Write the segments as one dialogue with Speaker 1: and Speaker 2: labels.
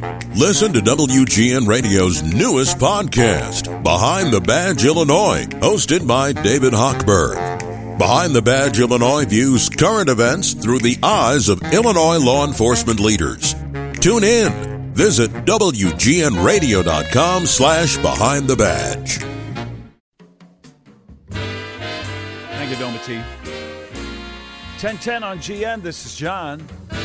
Speaker 1: Listen to WGN Radio's newest podcast, Behind the Badge Illinois, hosted by David Hochberg. Behind the Badge Illinois views current events through the eyes of Illinois law enforcement leaders. Tune in. Visit WGNRadio.com/Behind the Badge.
Speaker 2: Thank you, Domity. 10:10 on GN. This is John.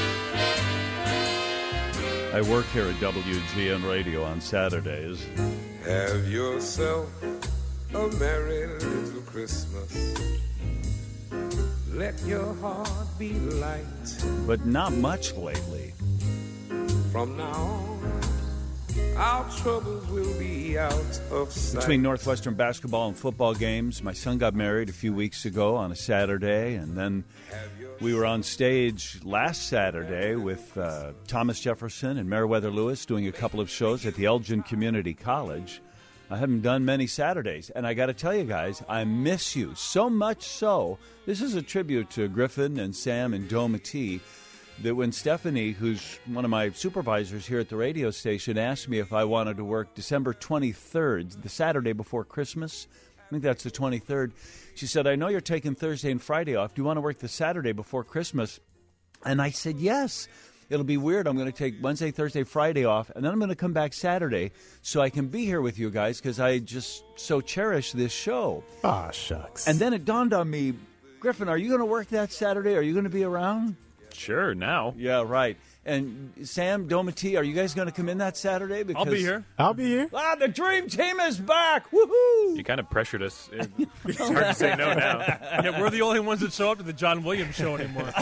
Speaker 2: I work here at WGN Radio on Saturdays.
Speaker 3: Have yourself a merry little Christmas. Let your heart be light.
Speaker 2: But not much lately.
Speaker 3: From now on, our troubles will be out of sight.
Speaker 2: Between Northwestern basketball and football games, my son got married a few weeks ago on a Saturday, and then we were on stage last Saturday with Thomas Jefferson and Meriwether Lewis doing a couple of shows at the Elgin Community College. I haven't done many Saturdays, and I got to tell you guys, I miss you so much so. This is a tribute to Griffin and Sam and Domity, that when Stephanie, who's one of my supervisors here at the radio station, asked me if I wanted to work December 23rd, the Saturday before Christmas, I think that's the 23rd, she said, I know you're taking Thursday and Friday off. Do you want to work the Saturday before Christmas? And I said, yes. It'll be weird. I'm going to take Wednesday, Thursday, Friday off, and then I'm going to come back Saturday so I can be here with you guys because I just so cherish this show.
Speaker 4: Ah, shucks.
Speaker 2: And then it dawned on me, Griffin, are you going to work that Saturday? Are you going to be around?
Speaker 5: Sure, now.
Speaker 2: Yeah, right. And Sam, Domity, are you guys going to come in that Saturday? Because
Speaker 5: I'll be here.
Speaker 4: I'll be here.
Speaker 2: Ah, the dream team is back! Woohoo!
Speaker 5: You kind of pressured us. It's hard to say no now.
Speaker 6: Yeah, we're the only ones that show up to the John Williams show anymore.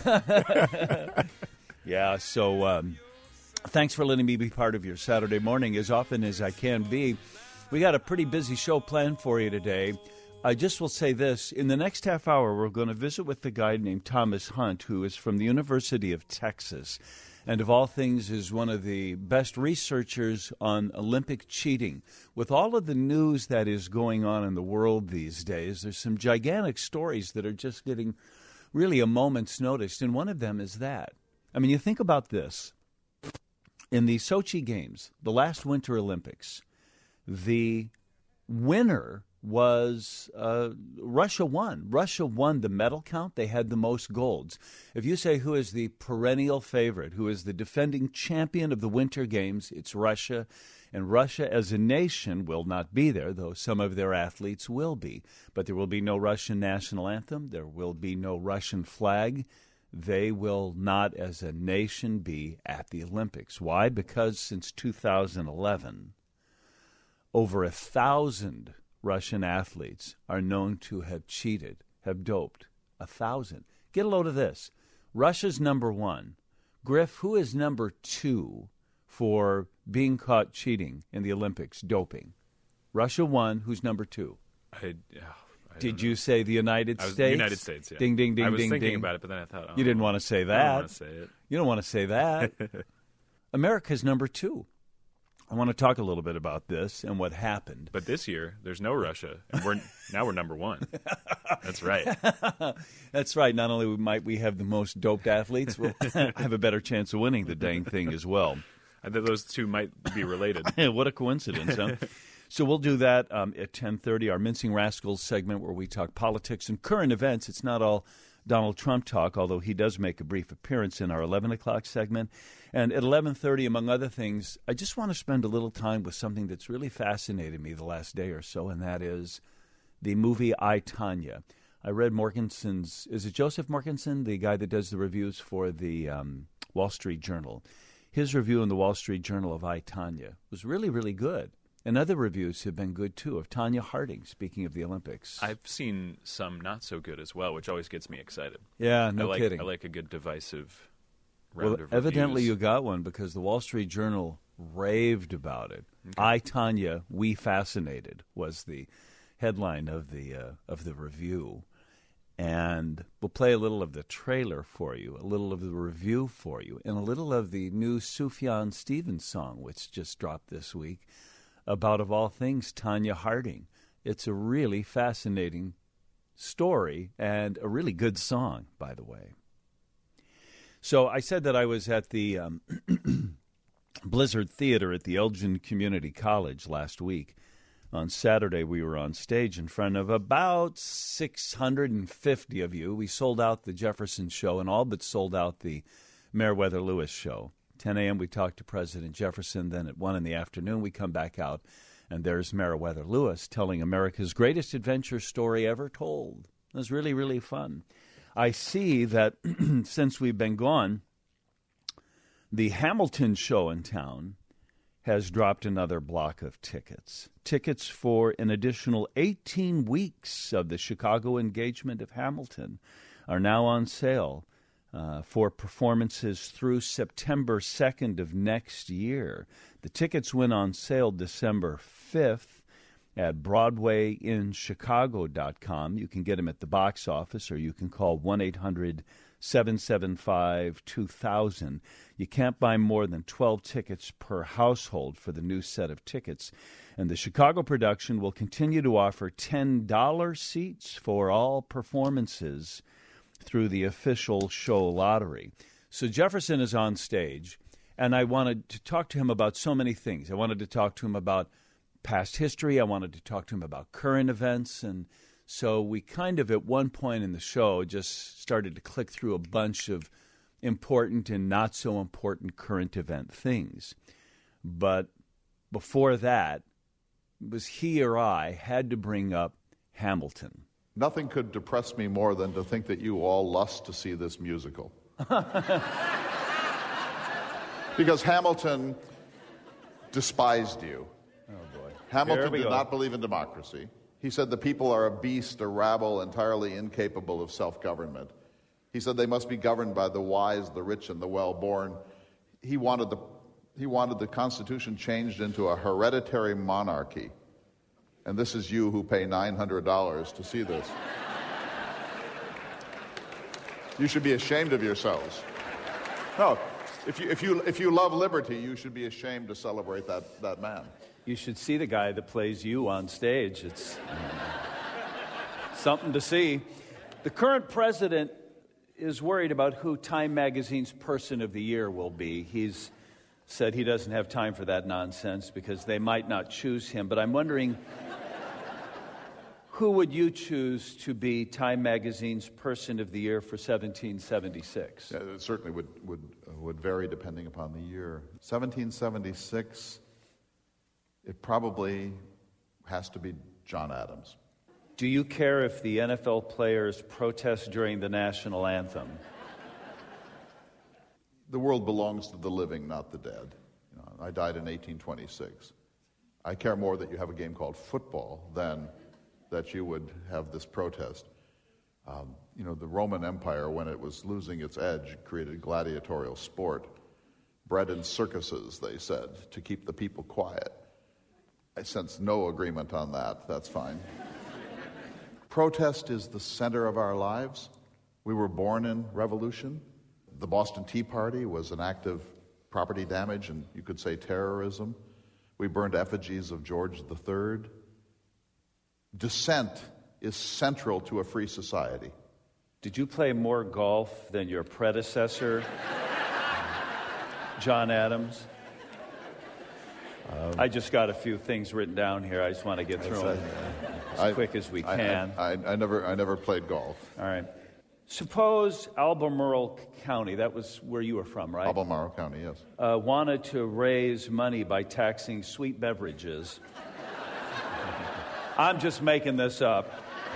Speaker 2: Yeah, so thanks for letting me be part of your Saturday morning as often as I can be. We got a pretty busy show planned for you today. I just will say this. In the next half hour, we're going to visit with a guy named Thomas Hunt, who is from the University of Texas, and of all things is one of the best researchers on Olympic cheating. With all of the news that is going on in the world these days, there's some gigantic stories that are just getting really a moment's notice, and one of them is that. I mean, you think about this. In the Sochi Games, the last Winter Olympics, the winner was Russia won. Russia won the medal count. They had the most golds. If you say who is the perennial favorite, who is the defending champion of the Winter Games, it's Russia. And Russia as a nation will not be there, though some of their athletes will be. But there will be no Russian national anthem. There will be no Russian flag. They will not, as a nation, be at the Olympics. Why? Because since 2011, over 1,000 Russian athletes are known to have cheated, have doped. 1,000. Get a load of this. Russia's number one. Griff, who is number two for being caught cheating in the Olympics, doping? Russia won. Who's number two? Did you say the United States?
Speaker 5: The United States, yeah.
Speaker 2: Ding, ding, ding,
Speaker 5: I was
Speaker 2: ding,
Speaker 5: thinking
Speaker 2: ding.
Speaker 5: about it, but then I thought,
Speaker 2: You didn't want to say that.
Speaker 5: I don't want to say it.
Speaker 2: You don't want to say that. America's number two. I want to talk a little bit about this and what happened.
Speaker 5: But this year, there's no Russia, and now we're number one. That's right.
Speaker 2: That's right. Not only might we have the most doped athletes, we'll have a better chance of winning the dang thing as well.
Speaker 5: I think those two might be related.
Speaker 2: What a coincidence, huh? So we'll do that at 10:30, our Mincing Rascals segment where we talk politics and current events. It's not all Donald Trump talk, although he does make a brief appearance in our 11 o'clock segment. And at 11:30, among other things, I just want to spend a little time with something that's really fascinated me the last day or so, and that is the movie I, Tonya. I read Morgenson's, is it Joseph Morgenson, the guy that does the reviews for the Wall Street Journal? His review in the Wall Street Journal of I, Tonya was really, really good. And other reviews have been good, too, of Tonya Harding, speaking of the Olympics.
Speaker 5: I've seen some not so good as well, which always gets me excited.
Speaker 2: Yeah, no kidding.
Speaker 5: I like a good divisive round of reviews.
Speaker 2: Evidently you got one because the Wall Street Journal raved about it. Okay. I, Tonya, We Fascinated was the headline of the review. And we'll play a little of the trailer for you, a little of the review for you, and a little of the new Sufjan Stevens song, which just dropped this week, about, of all things, Tonya Harding. It's a really fascinating story and a really good song, by the way. So I said that I was at the Blizzard Theater at the Elgin Community College last week. On Saturday, we were on stage in front of about 650 of you. We sold out the Jefferson show and all but sold out the Meriwether Lewis show. 10 a.m. we talked to President Jefferson. Then at 1 in the afternoon, we come back out, and there's Meriwether Lewis telling America's greatest adventure story ever told. It was really, really fun. I see that since we've been gone, the Hamilton show in town has dropped another block of tickets. Tickets for an additional 18 weeks of the Chicago engagement of Hamilton are now on sale for performances through September 2nd of next year. The tickets went on sale December 5th at BroadwayInChicago.com. You can get them at the box office, or you can call 1-800-775-2000. You can't buy more than 12 tickets per household for the new set of tickets. And the Chicago production will continue to offer $10 seats for all performances through the official show lottery. So Jefferson is on stage, and I wanted to talk to him about so many things. I wanted to talk to him about past history. I wanted to talk to him about current events. And so we kind of, at one point in the show, just started to click through a bunch of important and not so important current event things. But before that, it was he or I had to bring up Hamilton.
Speaker 4: Nothing could depress me more than to think that you all lust to see this musical. Because Hamilton despised you.
Speaker 2: Oh, boy.
Speaker 4: Hamilton did not believe in democracy. He said the people are a beast, a rabble, entirely incapable of self-government. He said they must be governed by the wise, the rich, and the well-born. He wanted the Constitution changed into a hereditary monarchy. And this is you who pay $900 to see this. You should be ashamed of yourselves. No, if you love liberty, you should be ashamed to celebrate that man.
Speaker 2: You should see the guy that plays you on stage. It's something to see. The current president is worried about who Time Magazine's Person of the Year will be. He's said he doesn't have time for that nonsense because they might not choose him. But I'm wondering, who would you choose to be Time Magazine's Person of the Year for 1776?
Speaker 4: Yeah, it certainly would vary depending upon the year. 1776, it probably has to be John Adams.
Speaker 2: Do you care if the NFL players protest during the national anthem?
Speaker 4: The world belongs to the living, not the dead. I died in 1826. I care more that you have a game called football than that you would have this protest. The Roman Empire, when it was losing its edge, created gladiatorial sport, bred in circuses, they said, to keep the people quiet. I sense no agreement on that. That's fine. Protest is the center of our lives. We were born in revolution. The Boston Tea Party was an act of property damage and, you could say, terrorism. We burned effigies of George III. Dissent is central to a free society.
Speaker 2: Did you play more golf than your predecessor, John Adams? I just got a few things written down here. I just want to get through them as quick as we can.
Speaker 4: I never played golf.
Speaker 2: All right. Suppose Albemarle County, that was where you were from, right?
Speaker 4: Albemarle County, yes.
Speaker 2: Wanted to raise money by taxing sweet beverages. I'm just making this up.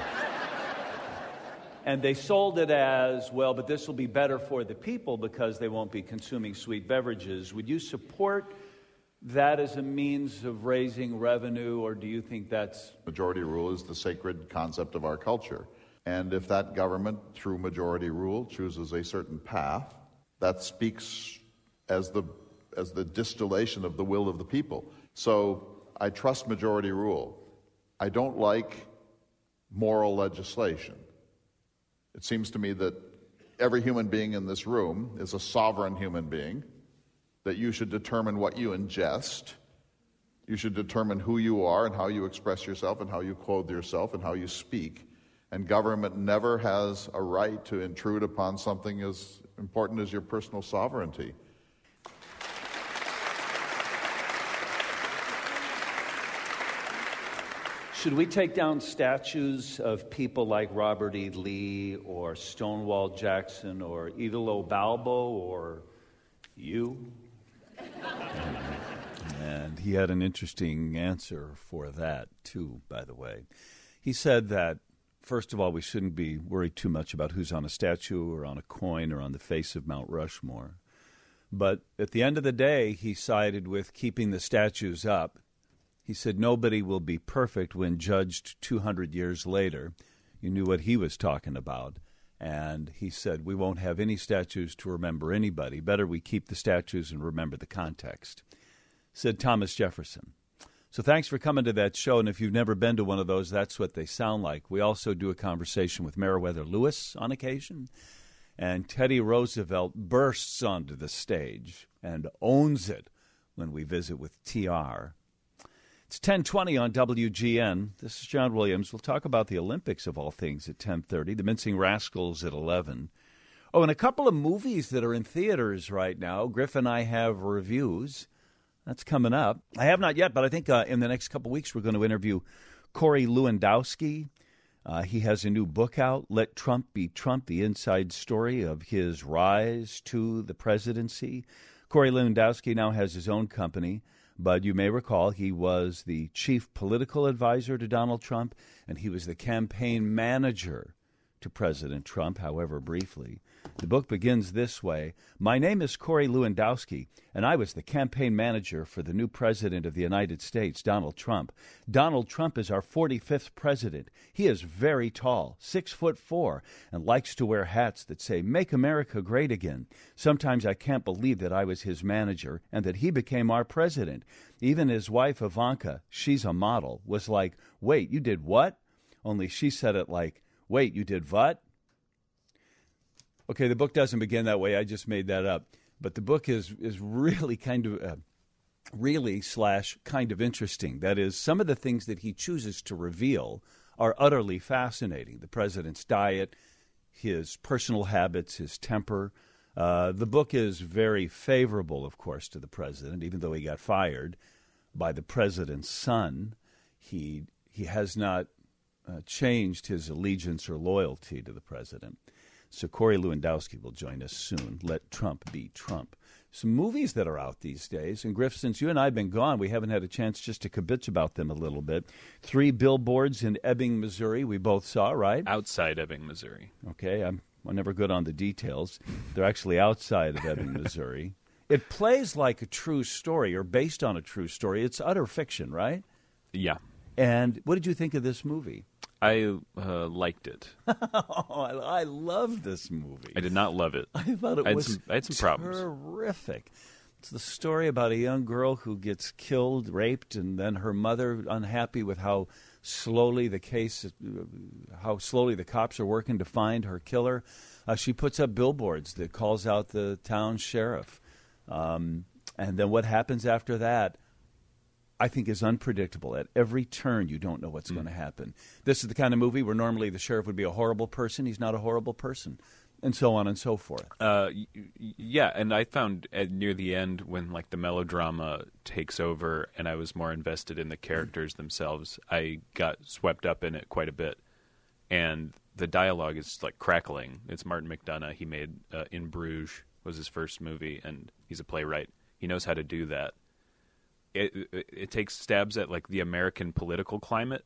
Speaker 2: And they sold it as, well, but this will be better for the people because they won't be consuming sweet beverages. Would you support that as a means of raising revenue, or do you think that's...
Speaker 4: Majority rule is the sacred concept of our culture. And if that government, through majority rule, chooses a certain path, that speaks as the distillation of the will of the people. So I trust majority rule. I don't like moral legislation. It seems to me that every human being in this room is a sovereign human being, that you should determine what you ingest. You should determine who you are and how you express yourself and how you clothe yourself and how you speak. And government never has a right to intrude upon something as important as your personal sovereignty.
Speaker 2: Should we take down statues of people like Robert E. Lee or Stonewall Jackson or Italo Balbo or you? And he had an interesting answer for that, too, by the way. He said that, first of all, we shouldn't be worried too much about who's on a statue or on a coin or on the face of Mount Rushmore. But at the end of the day, he sided with keeping the statues up. He said nobody will be perfect when judged 200 years later. You knew what he was talking about. And he said we won't have any statues to remember anybody. Better we keep the statues and remember the context, said Thomas Jefferson. So thanks for coming to that show. And if you've never been to one of those, that's what they sound like. We also do a conversation with Meriwether Lewis on occasion. And Teddy Roosevelt bursts onto the stage and owns it when we visit with TR. It's 10:20 on WGN. This is John Williams. We'll talk about the Olympics, of all things, at 10:30. The Mincing Rascals at 11. Oh, and a couple of movies that are in theaters right now. Griff and I have reviews. That's coming up. I have not yet, but I think in the next couple of weeks we're going to interview Corey Lewandowski. He has a new book out, Let Trump Be Trump, the inside story of his rise to the presidency. Corey Lewandowski now has his own company. But you may recall he was the chief political advisor to Donald Trump, and he was the campaign manager to President Trump, however briefly. The book begins this way. My name is Corey Lewandowski, and I was the campaign manager for the new president of the United States, Donald Trump. Donald Trump is our 45th president. He is very tall, 6'4", and likes to wear hats that say, Make America Great Again. Sometimes I can't believe that I was his manager and that he became our president. Even his wife, Ivanka, she's a model, was like, Wait, you did what? Only she said it like, Wait, you did what? Okay, the book doesn't begin that way. I just made that up. But the book is really kind of interesting. That is, some of the things that he chooses to reveal are utterly fascinating. The president's diet, his personal habits, his temper. The book is very favorable, of course, to the president, even though he got fired by the president's son. He has not changed his allegiance or loyalty to the president. So Corey Lewandowski will join us soon. Let Trump be Trump. Some movies that are out these days. And Griff, since you and I have been gone, we haven't had a chance just to kibitz about them a little bit. 3 Billboards in Ebbing, Missouri, we both saw, right?
Speaker 5: Outside Ebbing, Missouri.
Speaker 2: Okay, I'm never good on the details. They're actually outside of Ebbing, Missouri. It plays like a true story or based on a true story. It's utter fiction, right?
Speaker 5: Yeah.
Speaker 2: And what did you think of this movie?
Speaker 5: I liked it.
Speaker 2: I love this movie.
Speaker 5: I did not love it.
Speaker 2: I thought it was
Speaker 5: I had some problems.
Speaker 2: Terrific. It's the story about a young girl who gets killed, raped, and then her mother unhappy with how slowly the cops are working to find her killer. She puts up billboards that calls out the town sheriff. And then what happens after that, I think, is unpredictable. At every turn, you don't know what's going to happen. This is the kind of movie where normally the sheriff would be a horrible person. He's not a horrible person, and so on and so forth.
Speaker 5: Yeah, and I found near the end when the melodrama takes over and I was more invested in the characters themselves, I got swept up in it quite a bit. And the dialogue is crackling. It's Martin McDonagh. He made In Bruges was his first movie, and he's a playwright. He knows how to do that. It takes stabs at the American political climate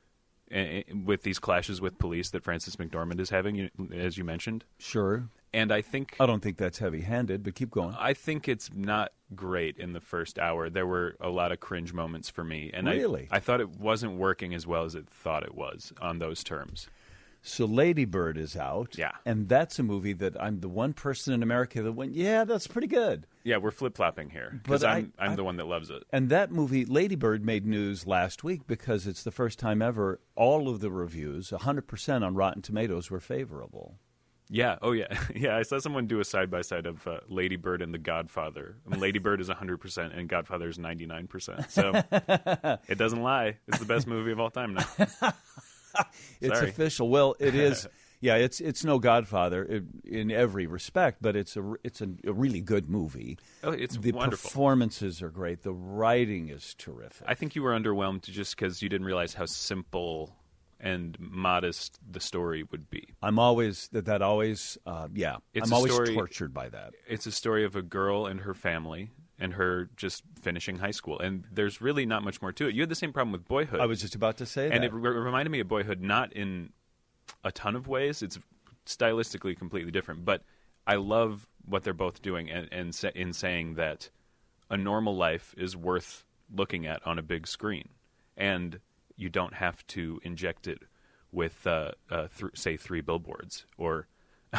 Speaker 5: with these clashes with police that Frances McDormand is having, as you mentioned.
Speaker 2: Sure.
Speaker 5: And I don't
Speaker 2: think that's heavy-handed, but keep going.
Speaker 5: I think it's not great in the first hour. There were a lot of cringe moments for me. And
Speaker 2: really?
Speaker 5: I thought it wasn't working as well as it thought it was on those terms.
Speaker 2: So Lady Bird is out.
Speaker 5: Yeah.
Speaker 2: And that's a movie that I'm the one person in America that went, yeah, that's pretty good.
Speaker 5: Yeah, we're flip-flopping here because I'm the one that loves it.
Speaker 2: And that movie, Lady Bird, made news last week because it's the first time ever all of the reviews, 100% on Rotten Tomatoes, were favorable.
Speaker 5: Yeah. Oh, yeah. Yeah, I saw someone do a side-by-side of Lady Bird and The Godfather. And Lady Bird is 100% and Godfather is 99%. So it doesn't lie. It's the best movie of all time now.
Speaker 2: It's official. Well, it is. Yeah, it's no Godfather in every respect, but it's a really good movie.
Speaker 5: Oh, it's
Speaker 2: the
Speaker 5: wonderful.
Speaker 2: Performances are great. The writing is terrific.
Speaker 5: I think you were underwhelmed just because you didn't realize how simple and modest the story would be.
Speaker 2: I'm always always
Speaker 5: It's
Speaker 2: I'm
Speaker 5: a
Speaker 2: always
Speaker 5: story-
Speaker 2: tortured by that.
Speaker 5: It's a story of a girl and her family and her just finishing high school, and there's really not much more to it. You had the same problem with Boyhood.
Speaker 2: I was just about to say
Speaker 5: and
Speaker 2: that.
Speaker 5: it reminded me of Boyhood, not in a ton of ways. It's stylistically completely different, but I love what they're both doing and in saying that a normal life is worth looking at on a big screen, and you don't have to inject it with, say, 3 billboards or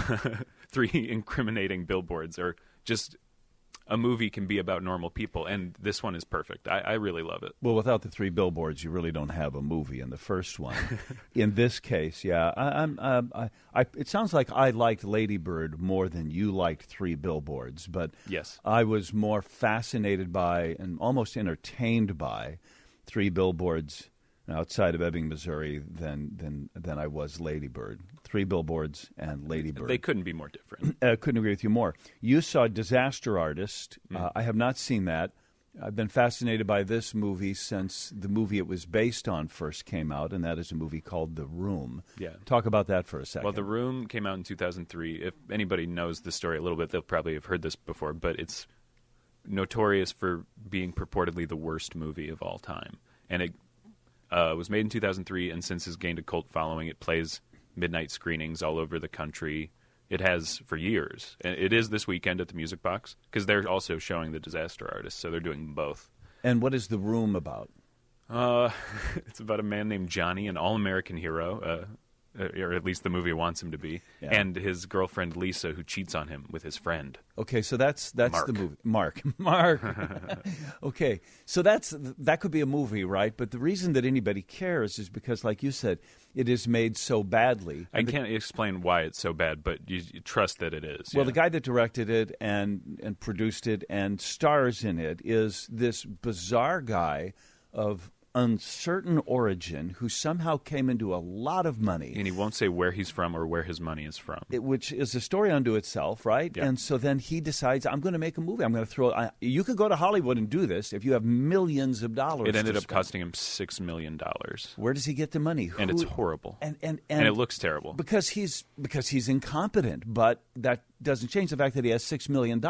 Speaker 5: 3 incriminating billboards, or just a movie can be about normal people, and this one is perfect. I really love it.
Speaker 2: Well, without the 3 billboards, you really don't have a movie in the first one. In this case, yeah, it sounds like I liked Lady Bird more than you liked 3 billboards, but
Speaker 5: Yes.
Speaker 2: I was more fascinated by and almost entertained by 3 billboards outside of Ebbing, Missouri, than I was Lady Bird. 3 billboards and Lady Bird.
Speaker 5: They couldn't be more different.
Speaker 2: Couldn't agree with you more. You saw Disaster Artist. I have not seen that. I've been fascinated by this movie since the movie it was based on first came out, and that is a movie called The Room.
Speaker 5: Yeah.
Speaker 2: Talk about that for a second.
Speaker 5: Well, The Room came out in 2003. If anybody knows the story a little bit, they'll probably have heard this before, but it's notorious for being purportedly the worst movie of all time. And it was made in 2003, and since has gained a cult following. It plays midnight screenings all over the country. It has for years. And it is this weekend at the Music Box, because they're also showing The Disaster Artist, so they're doing both.
Speaker 2: And what is The Room about?
Speaker 5: It's about a man named Johnny, an all-American hero, or at least the movie wants him to be, and his girlfriend Lisa, who cheats on him with his friend.
Speaker 2: Okay, so that's
Speaker 5: Mark.
Speaker 2: the movie. Mark. Okay, so that could be a movie, right? But the reason that anybody cares is because, like you said, it is made so badly.
Speaker 5: I can't explain why it's so bad, but you trust that it is.
Speaker 2: Well,
Speaker 5: yeah.
Speaker 2: the guy that directed it and produced it and stars in it is this bizarre guy of uncertain origin who somehow came into a lot of money.
Speaker 5: And he won't say where he's from or where his money is from.
Speaker 2: Which is a story unto itself, right?
Speaker 5: Yeah.
Speaker 2: And so then he decides, I'm going to make a movie. I'm going to throw you could go to Hollywood and do this if you have millions of dollars.
Speaker 5: It ended
Speaker 2: to
Speaker 5: up
Speaker 2: spend.
Speaker 5: costing him $6 million.
Speaker 2: Where does he get the money?
Speaker 5: And it's horrible.
Speaker 2: And
Speaker 5: it looks terrible.
Speaker 2: because he's incompetent. But that doesn't change the fact that he has $6 million.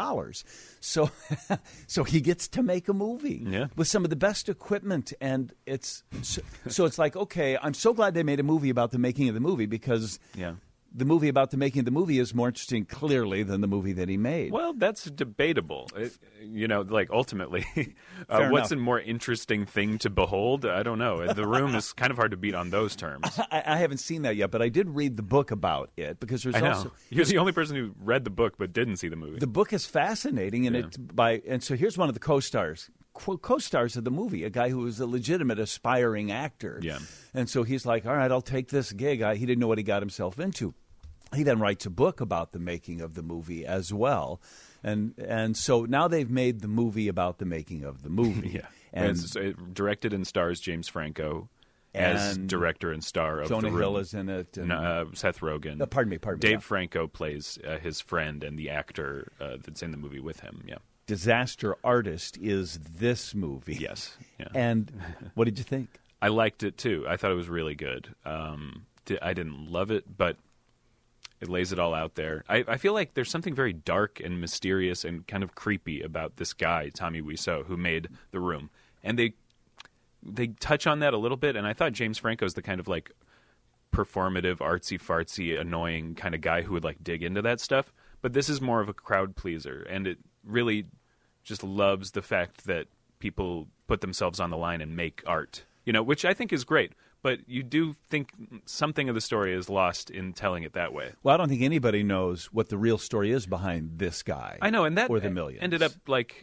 Speaker 2: So so he gets to make a movie with some of the best equipment, and it's so it's like, okay, I'm so glad they made a movie about the making of the movie, because the movie about the making of the movie is more interesting, clearly, than the movie that he made.
Speaker 5: Well, that's debatable. Ultimately,
Speaker 2: Fair
Speaker 5: what's
Speaker 2: enough.
Speaker 5: a more interesting thing to behold? I don't know. The Room is kind of hard to beat on those terms.
Speaker 2: I haven't seen that yet, but I did read the book about it, because there's
Speaker 5: I know.
Speaker 2: also
Speaker 5: You're the only person who read the book but didn't see the movie.
Speaker 2: the book is fascinating, and and so here's one of the co-stars of the movie, a guy who was a legitimate aspiring actor.
Speaker 5: Yeah.
Speaker 2: And so he's like, all right, I'll take this gig. He didn't know what he got himself into. He then writes a book about the making of the movie as well. And so now they've made the movie about the making of the movie.
Speaker 5: Yeah.
Speaker 2: And
Speaker 5: It directed and stars James Franco as
Speaker 2: And
Speaker 5: director and star of
Speaker 2: Jonah
Speaker 5: The Room.
Speaker 2: Hill is in it. And,
Speaker 5: Seth Rogen.
Speaker 2: pardon me.
Speaker 5: Dave
Speaker 2: yeah.
Speaker 5: Franco plays his friend and the actor that's in the movie with him. Yeah.
Speaker 2: Disaster Artist is this movie.
Speaker 5: Yes. Yeah.
Speaker 2: And what did you think?
Speaker 5: I liked it too. I thought it was really good. I didn't love it, but it lays it all out there. I feel like there's something very dark and mysterious and kind of creepy about this guy, Tommy Wiseau, who made The Room. And they touch on that a little bit, and I thought James Franco's the kind of like performative, artsy-fartsy, annoying kind of guy who would like dig into that stuff. But this is more of a crowd pleaser, and it really just loves the fact that people put themselves on the line and make art, which I think is great. But you do think something of the story is lost in telling it that way.
Speaker 2: Well, I don't think anybody knows what the real story is behind this guy.
Speaker 5: I know, and that
Speaker 2: or the millions.
Speaker 5: ended up like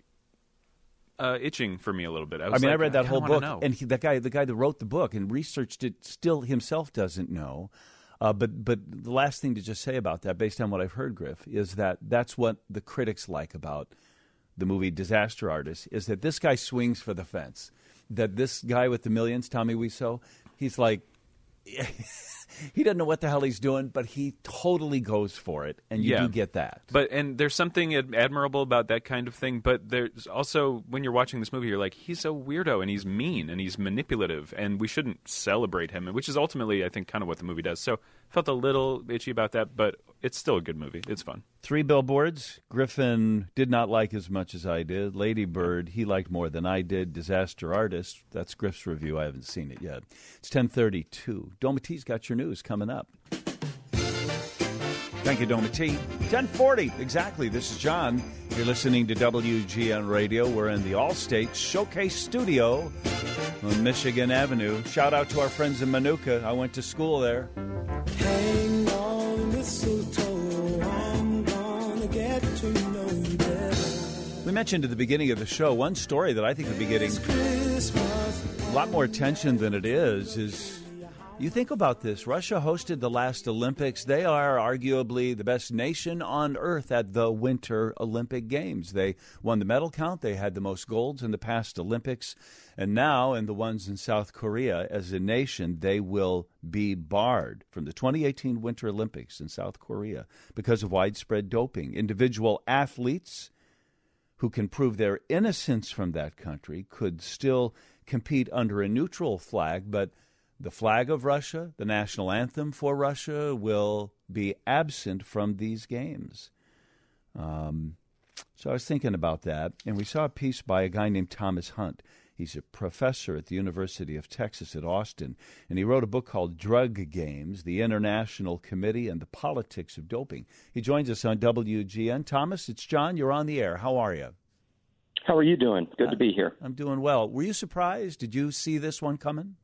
Speaker 5: itching for me a little bit. I
Speaker 2: I read that whole book,
Speaker 5: know.
Speaker 2: and the guy that wrote the book and researched it still himself doesn't know. But the last thing to just say about that, based on what I've heard, Griff, is that that's what the critics like about the movie Disaster Artist, is that this guy swings for the fence. That this guy with the millions, Tommy Wiseau, he's like, he doesn't know what the hell he's doing, but he totally goes for it, and you do get that.
Speaker 5: And there's something admirable about that kind of thing, but there's also, when you're watching this movie, you're like, he's a weirdo, and he's mean, and he's manipulative, and we shouldn't celebrate him, which is ultimately, I think, kind of what the movie does. So I felt a little itchy about that, but it's still a good movie. It's fun. 3
Speaker 2: Billboards, Griffin did not like as much as I did. Lady Bird, he liked more than I did. Disaster Artist, that's Griff's review. I haven't seen it yet. It's 10:32. Domitty's got your news coming up. Thank you, Domitty. 10:40, exactly. This is John. You're listening to WGN Radio. We're in the Allstate Showcase Studio on Michigan Avenue. Shout out to our friends in Manuka. I went to school there.
Speaker 7: Hang on, mistletoe, I'm gonna get to know you better.
Speaker 2: We mentioned at the beginning of the show one story that I think would be getting a lot more attention than it is you think about this. Russia hosted the last Olympics. They are arguably the best nation on earth at the Winter Olympic Games. They won the medal count. They had the most golds in the past Olympics. And now, in the ones in South Korea, as a nation, they will be barred from the 2018 Winter Olympics in South Korea because of widespread doping. Individual athletes who can prove their innocence from that country could still compete under a neutral flag, but the flag of Russia, the national anthem for Russia, will be absent from these games. So I was thinking about that, and we saw a piece by a guy named Thomas Hunt. He's a professor at the University of Texas at Austin, and he wrote a book called Drug Games, the International Committee and the Politics of Doping. He joins us on WGN. Thomas, it's John. You're on the air. How are you?
Speaker 8: How are you doing? Good to be here.
Speaker 2: I'm doing well. Were you surprised? Did you see this one coming?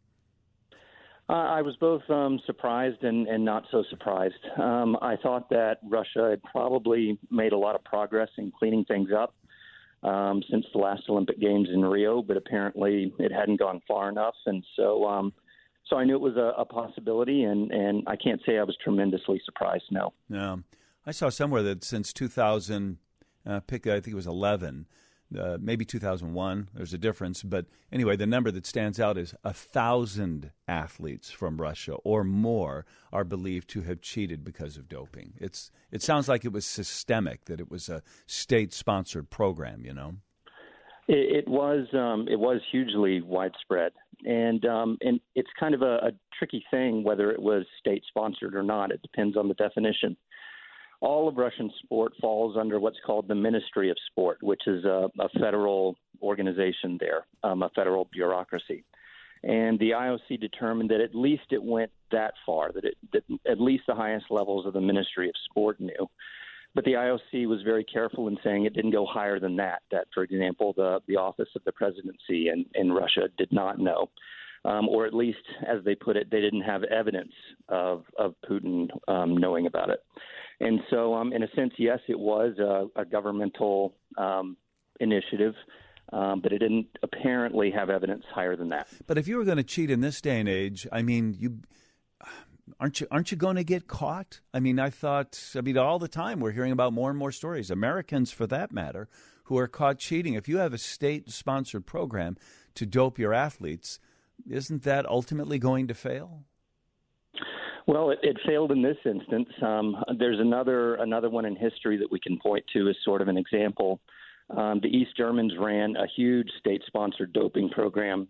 Speaker 8: I was both surprised and not so surprised. I thought that Russia had probably made a lot of progress in cleaning things up since the last Olympic Games in Rio, but apparently it hadn't gone far enough. And so I knew it was a possibility, and I can't say I was tremendously surprised, no.
Speaker 2: No. I saw somewhere that since 2000, I think it was 11, maybe 2001, there's a difference. But anyway, the number that stands out is 1,000 athletes from Russia or more are believed to have cheated because of doping. It sounds like it was systemic, that it was a state-sponsored program, you know?
Speaker 8: It was hugely widespread. And it's kind of a tricky thing whether it was state-sponsored or not. It depends on the definition. All of Russian sport falls under what's called the Ministry of Sport, which is a federal organization there, a federal bureaucracy. And the IOC determined that at least it went that far, that at least the highest levels of the Ministry of Sport knew. But the IOC was very careful in saying it didn't go higher than that, for example, the office of the presidency in Russia did not know. Or at least, as they put it, they didn't have evidence of Putin knowing about it. And so, in a sense, yes, it was a governmental initiative, but it didn't apparently have evidence higher than that.
Speaker 2: But if you were going to cheat in this day and age, I mean, aren't you going to get caught? I mean, all the time we're hearing about more and more stories, Americans for that matter, who are caught cheating. If you have a state-sponsored program to dope your athletes, isn't that ultimately going to fail?
Speaker 8: Well, it failed in this instance. There's another one in history that we can point to as sort of an example. The East Germans ran a huge state-sponsored doping program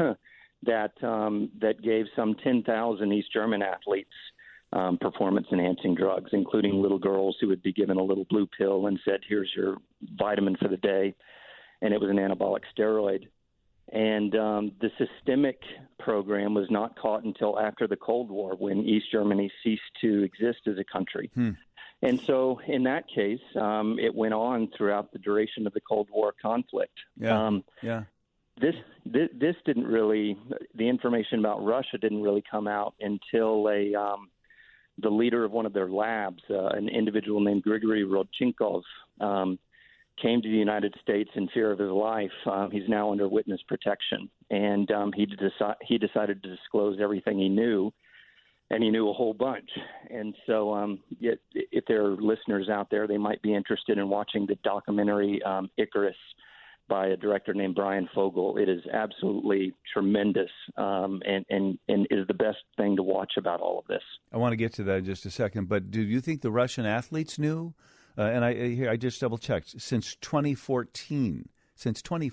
Speaker 8: that gave some 10,000 East German athletes performance-enhancing drugs, including little girls who would be given a little blue pill and said, "Here's your vitamin for the day," and it was an anabolic steroid. And the systemic program was not caught until after the Cold War, when East Germany ceased to exist as a country. And so in that case, it went on throughout the duration of the Cold War conflict. This didn't really, the information about Russia didn't really come out until the leader of one of their labs, an individual named Grigory Rodchenkov, came to the United States in fear of his life. He's now under witness protection, and he decided to disclose everything he knew, and he knew a whole bunch. And so if there are listeners out there, they might be interested in watching the documentary Icarus by a director named Brian Fogel. It is absolutely tremendous, and is the best thing to watch about all of this.
Speaker 2: I want to get to that in just a second, but do you think the Russian athletes knew? And I just double checked. Since 2014, the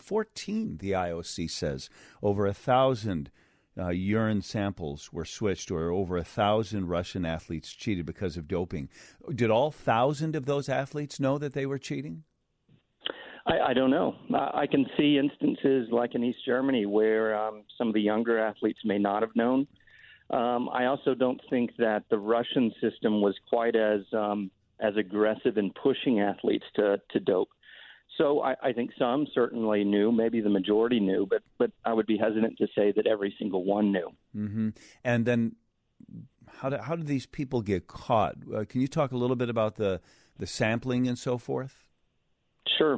Speaker 2: IOC says over 1,000 urine samples were switched, or over 1,000 Russian athletes cheated because of doping. Did all 1,000 of those athletes know that they were cheating?
Speaker 8: I don't know. I can see instances like in East Germany where some of the younger athletes may not have known. I also don't think that the Russian system was quite as aggressive in pushing athletes to dope. So I think some certainly knew, maybe the majority knew, but I would be hesitant to say that every single one knew.
Speaker 2: Mm-hmm. And then how did these people get caught? Can you talk a little bit about the sampling and so forth?
Speaker 8: Sure.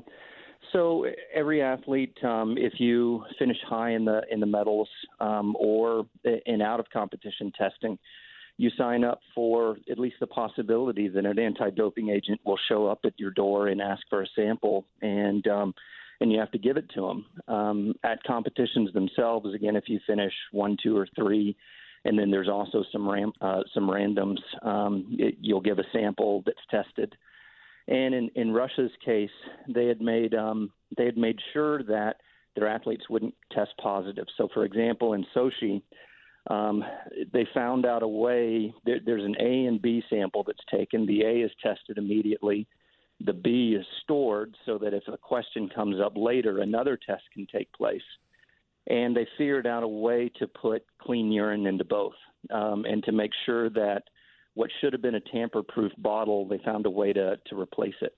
Speaker 8: So every athlete, if you finish high in the medals or in out of competition testing, you sign up for at least the possibility that an anti-doping agent will show up at your door and ask for a sample, and you have to give it to them. At competitions themselves, again, if you finish 1, 2, or 3, and then there's also some randoms, you'll give a sample that's tested. And in Russia's case, they had made sure that their athletes wouldn't test positive. So, for example, in Sochi, they found out a way. There's an A and B sample that's taken. The A is tested immediately. The B is stored so that if a question comes up later, another test can take place. And they figured out a way to put clean urine into both, and to make sure that what should have been a tamper-proof bottle, they found a way to replace it.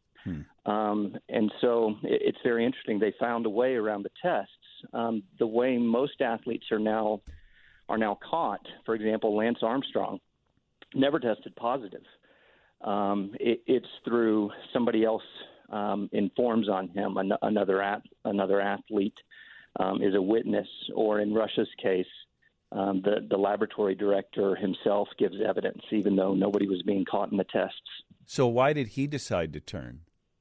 Speaker 8: And so it's very interesting. They found a way around the tests. The way most athletes are now caught, for example, Lance Armstrong never tested positive. It's through somebody else informs on him. Another athlete is a witness, or in Russia's case, the laboratory director himself gives evidence, even though nobody was being caught in the tests.
Speaker 2: So why did he decide to turn?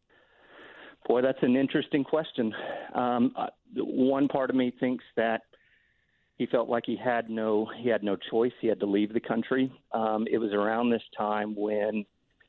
Speaker 8: Boy, that's an interesting question. One part of me thinks that he felt like he had no choice. He had to leave the country. It was around this time when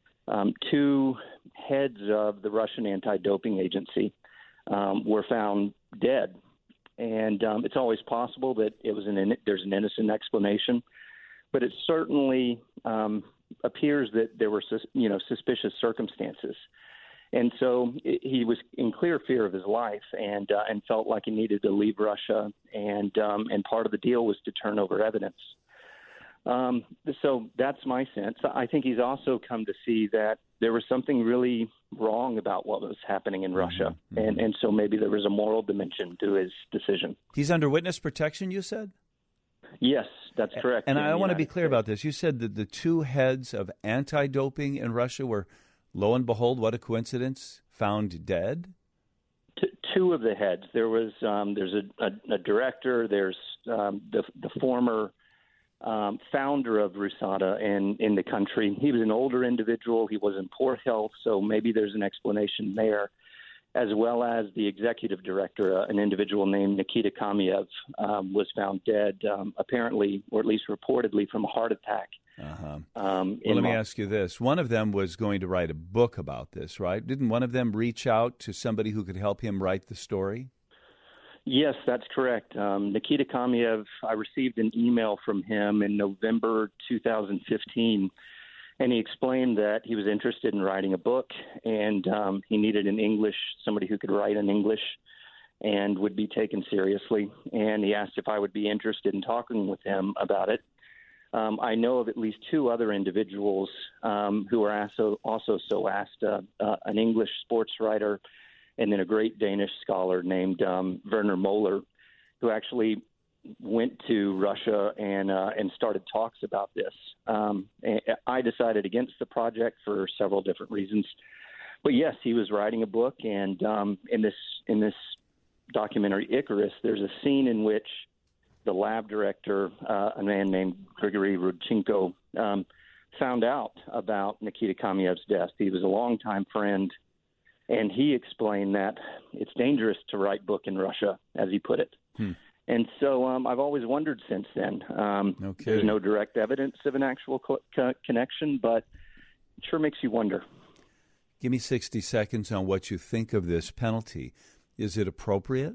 Speaker 8: two heads of the Russian anti-doping agency were found dead. And it's always possible that there's an innocent explanation, but it certainly appears that there were suspicious circumstances, and so he was in clear fear of his life and felt like he needed to leave Russia, and part of the deal was to turn over evidence. So that's my sense. I think he's also come to see that there was something really wrong about what was happening in Russia.
Speaker 2: Mm-hmm.
Speaker 8: And so maybe there was a moral dimension to his decision.
Speaker 2: He's under witness protection, you said?
Speaker 8: Yes, that's correct.
Speaker 2: And I want to be clear about this. You said that the two heads of anti-doping in Russia were, lo and behold, what a coincidence, found dead?
Speaker 8: Two of the heads. There's a director. There's the former founder of RUSADA in the country. He was an older individual. He was in poor health, so maybe there's an explanation there, as well as the executive director, an individual named Nikita Kamiev, was found dead, apparently, or at least reportedly, from a heart attack.
Speaker 2: Well, let me ask you this. One of them was going to write a book about this, right? Didn't one of them reach out to somebody who could help him write the story?
Speaker 8: Yes, that's correct. Nikita Kamiev, I received an email from him in November 2015, and he explained that he was interested in writing a book, and he needed somebody who could write in English and would be taken seriously. And he asked if I would be interested in talking with him about it. I know of at least two other individuals who are also asked, an English sports writer and then a great Danish scholar named Werner Moeller, who actually went to Russia and started talks about this. I decided against the project for several different reasons. But yes, he was writing a book, and in this documentary Icarus, there's a scene in which the lab director, a man named Grigory Rodchenko, found out about Nikita Kamiev's death. He was a longtime friend, And he explained that it's dangerous to write book in Russia, as he put it. And so I've always wondered since then. There's no direct evidence of an actual connection, but it sure makes you wonder.
Speaker 2: Give me 60 seconds on what you think of this penalty. Is it appropriate?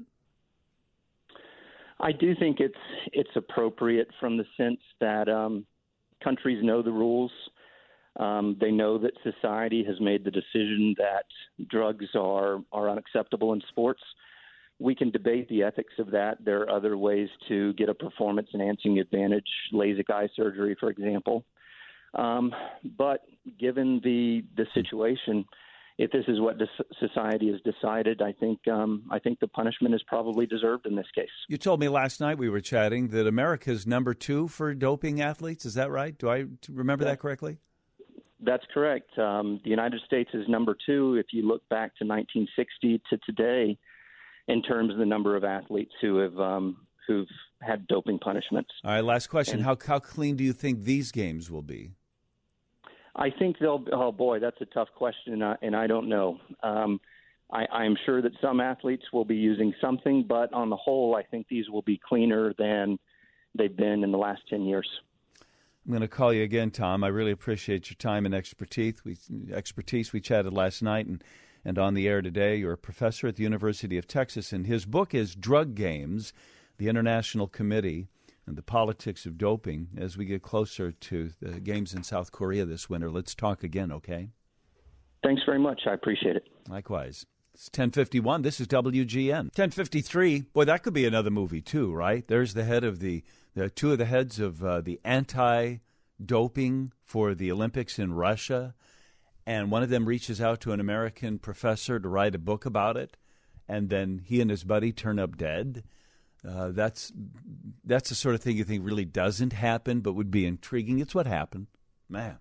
Speaker 8: I do think it's appropriate from the sense that countries know the rules. They know that society has made the decision that drugs are unacceptable in sports. We can debate the ethics of that. There are other ways to get a performance-enhancing advantage, LASIK eye surgery, for example. But given the situation, if this is what society has decided, I think the punishment is probably deserved in this case.
Speaker 2: You told me last night we were chatting that America's number 2 for doping athletes. Is that right? Do I remember that correctly?
Speaker 8: That's correct. The United States is number 2 if you look back to 1960 to today in terms of the number of athletes who've had doping punishments.
Speaker 2: All right, last question. How clean do you think these games will be?
Speaker 8: I think they'll – oh, boy, that's a tough question, and I don't know. I'm sure that some athletes will be using something, but on the whole, I think these will be cleaner than they've been in the last 10 years.
Speaker 2: I'm going to call you again, Tom. I really appreciate your time and expertise. We chatted last night and on the air today. You're a professor at the University of Texas, and his book is Drug Games, the International Committee and the Politics of Doping. As we get closer to the games in South Korea this winter, let's talk again, okay?
Speaker 8: Thanks very much. I appreciate it.
Speaker 2: Likewise. It's 10:51. This is WGN. 10:53. Boy, that could be another movie too, right? There's the head of the two of the heads of the anti-doping for the Olympics in Russia, and one of them reaches out to an American professor to write a book about it, and then he and his buddy turn up dead. That's the sort of thing you think really doesn't happen, but would be intriguing. It's what happened, man.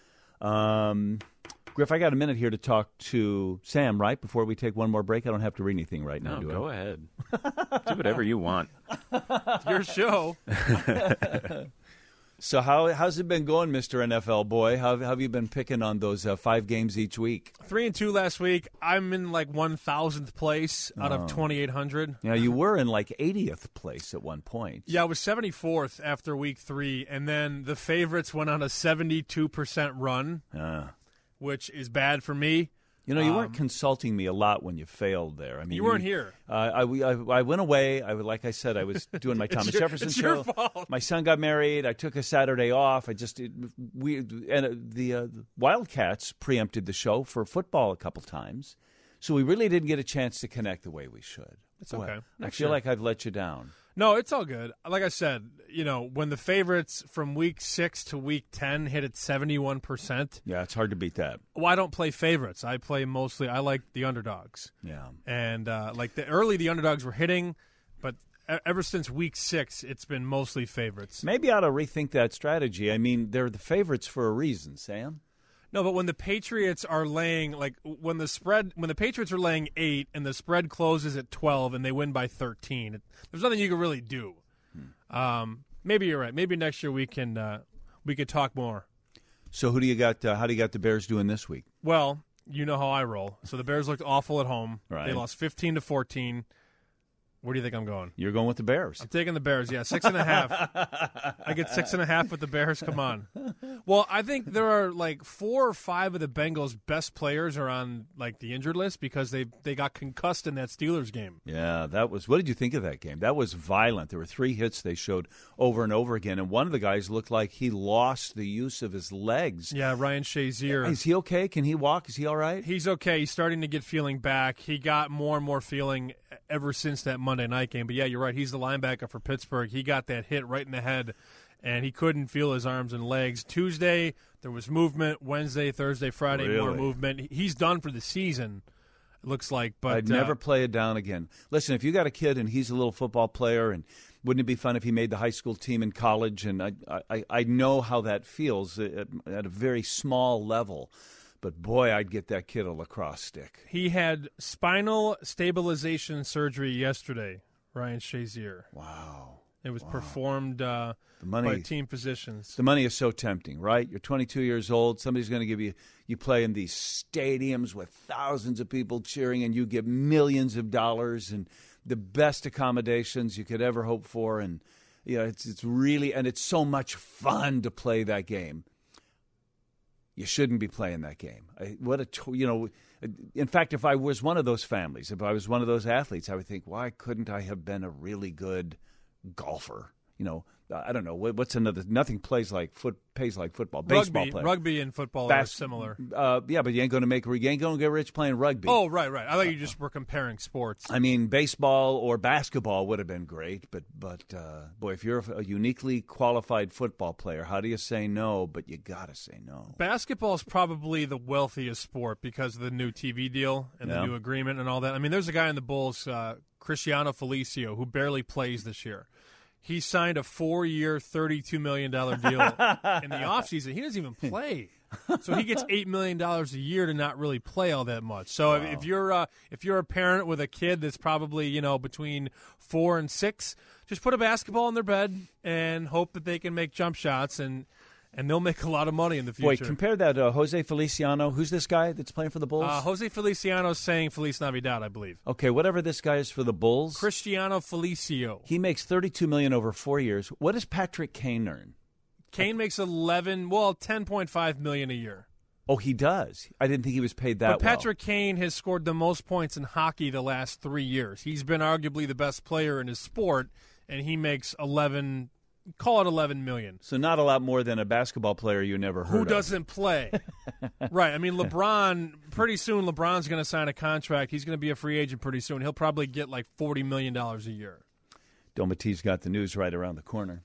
Speaker 2: Griff, I got a minute here to talk to Sam, right? Before we take one more break, I don't have to read anything right now, do I?
Speaker 5: Go ahead. Do whatever you want.
Speaker 6: It's your show.
Speaker 2: So how's it been going, Mr. NFL boy? How have you been picking on those 5 games each week?
Speaker 6: 3-2 last week. I'm in like 1,000th place out of 2,800.
Speaker 2: Yeah, you were in like 80th place at one point.
Speaker 6: Yeah, I was 74th after week 3, and then the favorites went on a 72% run, which is bad for me.
Speaker 2: You know, you weren't consulting me a lot when you failed there. I mean,
Speaker 6: you weren't here.
Speaker 2: I went away. Like I said, I was doing my Thomas Jefferson
Speaker 6: it's
Speaker 2: show.
Speaker 6: Your fault.
Speaker 2: My son got married. I took a Saturday off. The Wildcats preempted the show for football a couple times, so we really didn't get a chance to connect the way we should.
Speaker 6: It's okay.
Speaker 2: I feel like I've let you down.
Speaker 6: No, it's all good. Like I said, when the favorites from week 6 to week 10 hit at 71%.
Speaker 2: Yeah, it's hard to beat that.
Speaker 6: Well, I don't play favorites. I like the underdogs.
Speaker 2: Yeah.
Speaker 6: And the underdogs were hitting, but ever since week 6, it's been mostly favorites.
Speaker 2: Maybe I ought to rethink that strategy. I mean, they're the favorites for a reason, Sam.
Speaker 6: No, but when the Patriots are laying, when the Patriots are laying 8 and the spread closes at 12 and they win by 13, there's nothing you can really do. Maybe you're right. Maybe next year we could talk more.
Speaker 2: So who do you got? How do you got the Bears doing this week?
Speaker 6: Well, you know how I roll. So the Bears looked awful at home.
Speaker 2: Right.
Speaker 6: They lost 15-14. Where do you think I'm going?
Speaker 2: You're going with the Bears.
Speaker 6: I'm taking the Bears, yeah. 6.5. I get 6.5 with the Bears. Come on. Well, I think there are 4 or 5 of the Bengals' best players are on the injured list because they got concussed in that Steelers game.
Speaker 2: Yeah, that was. What did you think of that game? That was violent. There were 3 hits they showed over and over again, and one of the guys looked like he lost the use of his legs.
Speaker 6: Yeah, Ryan Shazier.
Speaker 2: Is he okay? Can he walk? Is he all right?
Speaker 6: He's okay. He's starting to get feeling back. He got more and more feeling ever since that Monday night game. But yeah, you're right. He's the linebacker for Pittsburgh. He got that hit right in the head, and he couldn't feel his arms and legs. Tuesday, there was movement. Wednesday, Thursday, Friday, more movement. He's done for the season, it looks like. But
Speaker 2: I'd never play it down again. Listen, if you got a kid and he's a little football player, and wouldn't it be fun if he made the high school team in college? And I know how that feels at a very small level. But, boy, I'd get that kid a lacrosse stick.
Speaker 6: He had spinal stabilization surgery yesterday, Ryan Shazier.
Speaker 2: Wow.
Speaker 6: It was performed by team physicians.
Speaker 2: The money is so tempting, right? You're 22 years old. Somebody's going to give you play in these stadiums with thousands of people cheering, and you get millions of dollars and the best accommodations you could ever hope for. And it's really, and it's so much fun to play that game. You shouldn't be playing that game. In fact, if I was one of those families, if I was one of those athletes, I would think, why couldn't I have been a really good golfer? I don't know. What's another? Nothing pays like football. Baseball player.
Speaker 6: Rugby and football are similar.
Speaker 2: Yeah, but you ain't going to get rich playing rugby.
Speaker 6: Oh, right. I thought you just were comparing sports.
Speaker 2: I mean, baseball or basketball would have been great, but boy, if you're a uniquely qualified football player, how do you say no? But you got to say no.
Speaker 6: Basketball is probably the wealthiest sport because of the new TV deal and the new agreement and all that. I mean, there's a guy in the Bulls, Cristiano Felicio, who barely plays this year. He signed a 4-year, $32 million deal in the offseason. He doesn't even play. So he gets $8 million a year to not really play all that much. So if you're a parent with a kid that's probably between 4 and 6, just put a basketball in their bed and hope that they can make jump shots, and they'll make a lot of money in the future.
Speaker 2: Boy, compare that to Jose Feliciano. Who's this guy that's playing for the Bulls?
Speaker 6: Jose Feliciano's saying Feliz Navidad, I believe.
Speaker 2: Okay, whatever this guy is for the Bulls.
Speaker 6: Cristiano Felicio.
Speaker 2: He makes $32 million over 4 years. What does Patrick Kane earn?
Speaker 6: Kane makes $10.5 million a year.
Speaker 2: Oh, he does. I didn't think he was paid that well.
Speaker 6: But Patrick Kane has scored the most points in hockey the last 3 years. He's been arguably the best player in his sport, and he makes Call it $11 million.
Speaker 2: So not a lot more than a basketball player you never heard of.
Speaker 6: Who doesn't play. Right. I mean, pretty soon LeBron's going to sign a contract. He's going to be a free agent pretty soon. He'll probably get like $40 million a year.
Speaker 2: Domati's got the news right around the corner.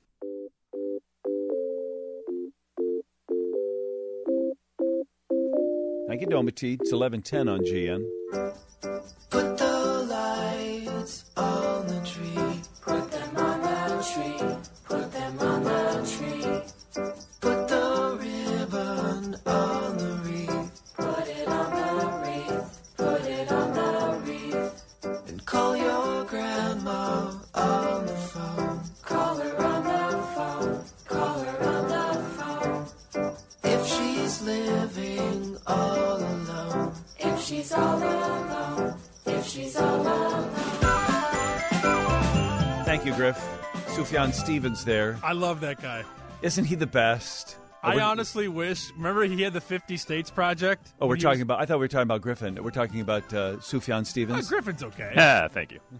Speaker 2: Thank you, Domati. It's 11:10 on GN.
Speaker 7: Put the lights on the tree. Put them on the tree. Put them on the tree. Put the ribbon on the wreath. Put it on the wreath. Put it on the wreath. And call your grandma on the phone. Call her on the phone. Call her on the phone. If she's living all alone. If she's all alone. If she's all alone.
Speaker 2: Thank you, Griff. Sufjan Stevens there.
Speaker 6: I love that guy.
Speaker 2: Isn't he the best?
Speaker 6: I honestly wish. Remember, he had the 50 States Project?
Speaker 2: Oh, I thought we were talking about Griffin. We're talking about Sufjan Stevens.
Speaker 6: Griffin's okay.
Speaker 5: Thank you.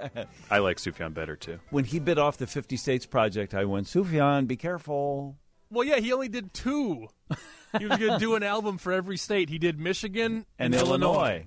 Speaker 5: I like Sufjan better, too.
Speaker 2: When he bit off the 50 States Project, I went, Sufjan, be careful.
Speaker 6: Well, yeah, he only did 2. He was going to do an album for every state. He did Michigan
Speaker 2: and Illinois.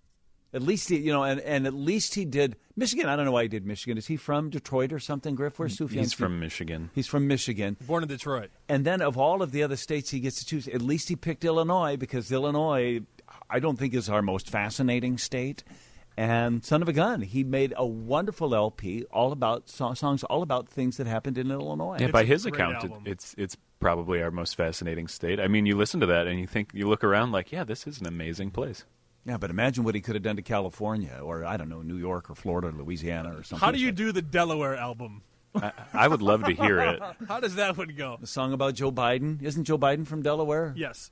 Speaker 2: At least he, and at least he did Michigan. I don't know why he did Michigan. Is he from Detroit or something, Griff? Where's Sufjan?
Speaker 5: He's from Michigan.
Speaker 2: He's from Michigan.
Speaker 6: Born in Detroit.
Speaker 2: And then of all of the other states he gets to choose, at least he picked Illinois, because Illinois, I don't think, is our most fascinating state. And son of a gun, he made a wonderful LP all about songs, all about things that happened in Illinois.
Speaker 5: Yeah, by his account, it's probably our most fascinating state. I mean, you listen to that and you look around like, yeah, this is an amazing place.
Speaker 2: Yeah, but imagine what he could have done to California, or I don't know, New York or Florida or Louisiana or something.
Speaker 6: How do you do the Delaware album?
Speaker 5: I would love to hear it.
Speaker 6: How does that one go?
Speaker 2: The song about Joe Biden. Isn't Joe Biden from Delaware?
Speaker 6: Yes.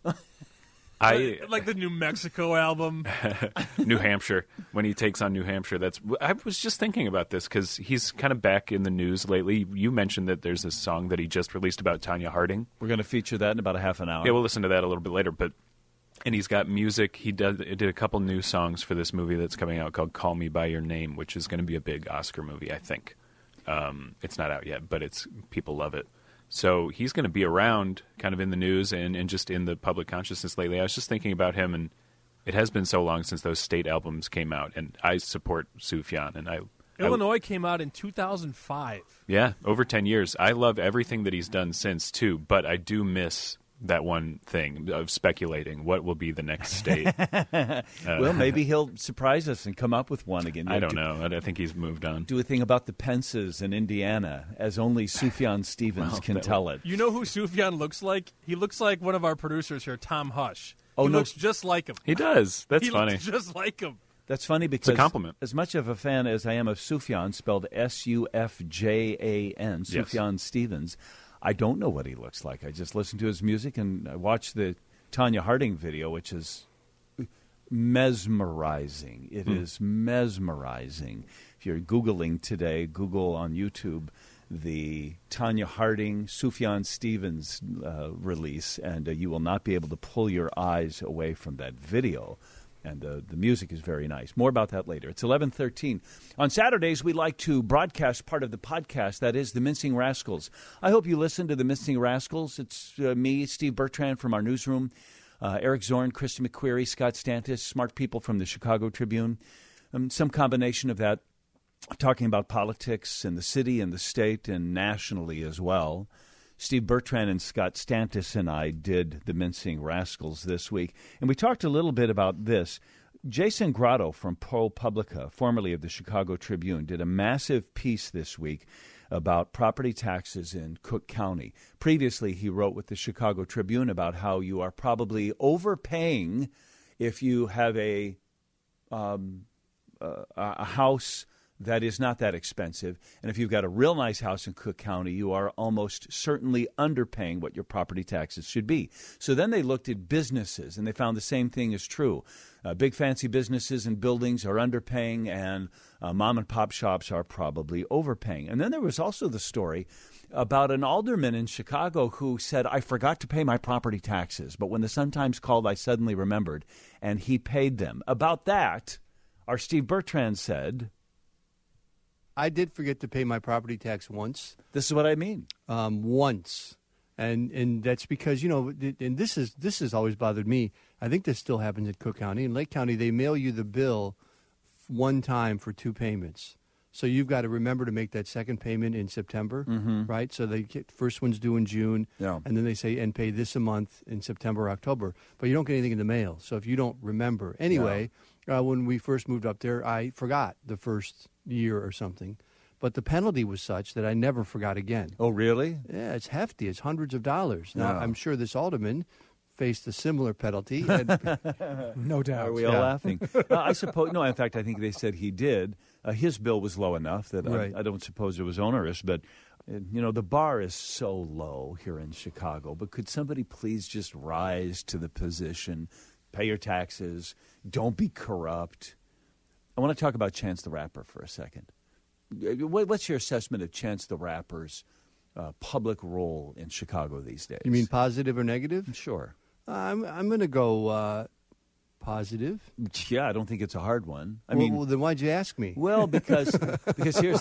Speaker 6: Like the New Mexico album.
Speaker 5: New Hampshire, when he takes on New Hampshire. I was just thinking about this because he's kind of back in the news lately. You mentioned that there's a song that he just released about Tanya Harding.
Speaker 2: We're going to feature that in about a half an hour.
Speaker 5: Yeah, we'll listen to that a little bit later. And he's got music. He did a couple new songs for this movie that's coming out called Call Me By Your Name, which is going to be a big Oscar movie, I think. It's not out yet, but people love it. So he's going to be around kind of in the news and just in the public consciousness lately. I was just thinking about him, and it has been so long since those state albums came out, and I support Sufjan. And
Speaker 6: Illinois came out in 2005.
Speaker 5: Yeah, over 10 years. I love everything that he's done since, too, but I do miss that one thing of speculating what will be the next state.
Speaker 2: Well, maybe he'll surprise us and come up with one again.
Speaker 5: I don't know. I think he's moved on.
Speaker 2: Do a thing about the Pences in Indiana, as only Sufjan Stevens can tell it.
Speaker 6: You know who Sufjan looks like? He looks like one of our producers here, Tom Hush.
Speaker 2: Oh,
Speaker 6: he
Speaker 2: no.
Speaker 6: looks just like him.
Speaker 5: He does. That's funny.
Speaker 6: He looks just like him.
Speaker 2: That's funny because
Speaker 5: It's a compliment.
Speaker 2: as much of a fan as I am of Sufjan, spelled Sufjan, Sufjan Stevens, I don't know what he looks like. I just listen to his music and I watch the Tanya Harding video, which is mesmerizing. It is mesmerizing. If you're Googling today, Google on YouTube the Tanya Harding, Sufjan Stevens release, and you will not be able to pull your eyes away from that video. And the music is very nice. More about that later. It's 11:13. On Saturdays, we like to broadcast part of the podcast, that is The Mincing Rascals. I hope you listen to The Mincing Rascals. It's me, Steve Bertrand from our newsroom, Eric Zorn, Krista McQuarrie, Scott Stantis, smart people from the Chicago Tribune. Some combination of that, talking about politics in the city and the state and nationally as well. Steve Bertrand and Scott Stantis and I did The Mincing Rascals this week. And we talked a little bit about this. Jason Grotto from ProPublica, formerly of the Chicago Tribune, did a massive piece this week about property taxes in Cook County. Previously, he wrote with the Chicago Tribune about how you are probably overpaying if you have a house that is not that expensive. And if you've got a real nice house in Cook County, you are almost certainly underpaying what your property taxes should be. So then they looked at businesses, and they found the same thing is true. Big fancy businesses and buildings are underpaying, and mom-and-pop shops are probably overpaying. And then there was also the story about an alderman in Chicago who said, I forgot to pay my property taxes, but when the Sun-Times called, I suddenly remembered, and he paid them. About that, our Steve Bertrand said,
Speaker 9: I did forget to pay my property tax once.
Speaker 2: This is what I mean.
Speaker 9: Once. And that's because, and this has always bothered me. I think this still happens in Cook County. In Lake County, they mail you the bill one time for 2 payments. So you've got to remember to make that second payment in September, right? So the first one's due in June, and then they say, and pay this a month in September or October. But you don't get anything in the mail. So if you don't remember. Anyway, when we first moved up there, I forgot the first year or something. But the penalty was such that I never forgot again.
Speaker 2: Oh, really?
Speaker 9: Yeah, it's hefty. It's hundreds of dollars. Now, I'm sure this alderman faced a similar penalty.
Speaker 10: No doubt.
Speaker 2: Are we all laughing? I suppose, no, in fact, I think they said he did. His bill was low enough that I don't suppose it was onerous, but, the bar is so low here in Chicago. But could somebody please just rise to the position, pay your taxes, don't be corrupt? I want to talk about Chance the Rapper for a second. What's your assessment of Chance the Rapper's public role in Chicago these days?
Speaker 9: You mean positive or negative?
Speaker 2: Sure.
Speaker 9: I'm going to go positive.
Speaker 2: Yeah, I don't think it's a hard one.
Speaker 9: Well, then why'd you ask me?
Speaker 2: Well, because here's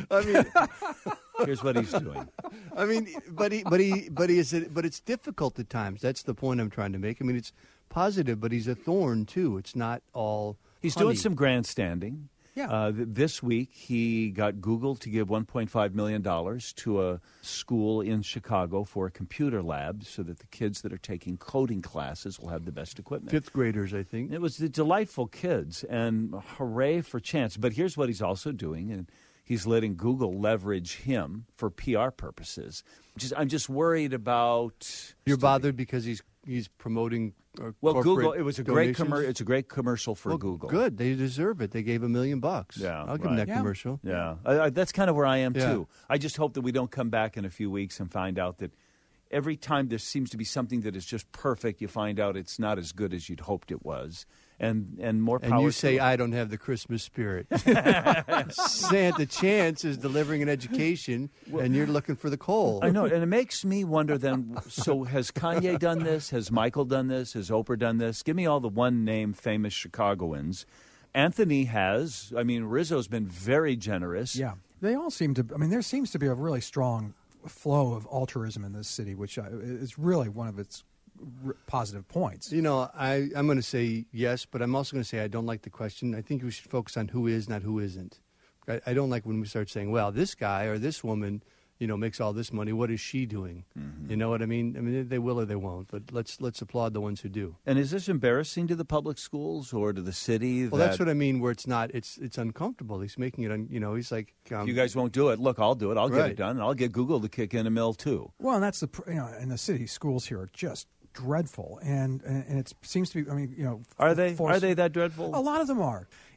Speaker 2: what he's doing.
Speaker 9: I mean, but it's difficult at times. That's the point I'm trying to make. I mean, it's positive, but he's a thorn too. It's not all.
Speaker 2: He's
Speaker 9: honey.
Speaker 2: doing some grandstanding. Yeah. This week, he got Google to give $1.5 million to a school in Chicago for a computer lab so that the kids that are taking coding classes will have the best equipment.
Speaker 9: Fifth graders, I think.
Speaker 2: It was the delightful kids, and hooray for Chance. But here's what he's also doing, and he's letting Google leverage him for PR purposes. I'm just worried about...
Speaker 9: You're bothered because he's promoting
Speaker 2: Google. It was a great
Speaker 9: donations?
Speaker 2: It's a great commercial for Google.
Speaker 9: Good, they deserve it. They gave $1 million.
Speaker 2: Yeah,
Speaker 9: I'll give them that commercial.
Speaker 2: Yeah, that's kind of where I am too. I just hope that we don't come back in a few weeks and find out that every time there seems to be something that is just perfect, you find out it's not as good as you'd hoped it was. And more power.
Speaker 9: And you say, I don't have the Christmas spirit. Santa Chance is delivering an education, and you're looking for the coal.
Speaker 2: I know, and it makes me wonder then, so has Kanye done this? Has Michael done this? Has Oprah done this? Give me all the one-name famous Chicagoans. Anthony has. I mean, Rizzo's been very generous.
Speaker 10: Yeah, they all seem to. I mean, there seems to be a really strong flow of altruism in this city, which is really one of its positive points.
Speaker 9: I'm going to say yes, but I'm also going to say I don't like the question. I think we should focus on who is, not who isn't. I don't like when we start saying, well, this guy or this woman, makes all this money. What is she doing? Mm-hmm. You know what I mean? I mean, they will or they won't, but let's applaud the ones who do.
Speaker 2: And is this embarrassing to the public schools or to the city?
Speaker 9: Well, that's what I mean, where it's not, it's uncomfortable. He's making it, he's like...
Speaker 2: you guys won't do it. Look, I'll do it. I'll get it done, and I'll get Google to kick in a mill, too.
Speaker 10: Well, and that's in the city, schools here are just dreadful, and it seems to be. I mean,
Speaker 2: are they that dreadful?
Speaker 10: A lot of them are,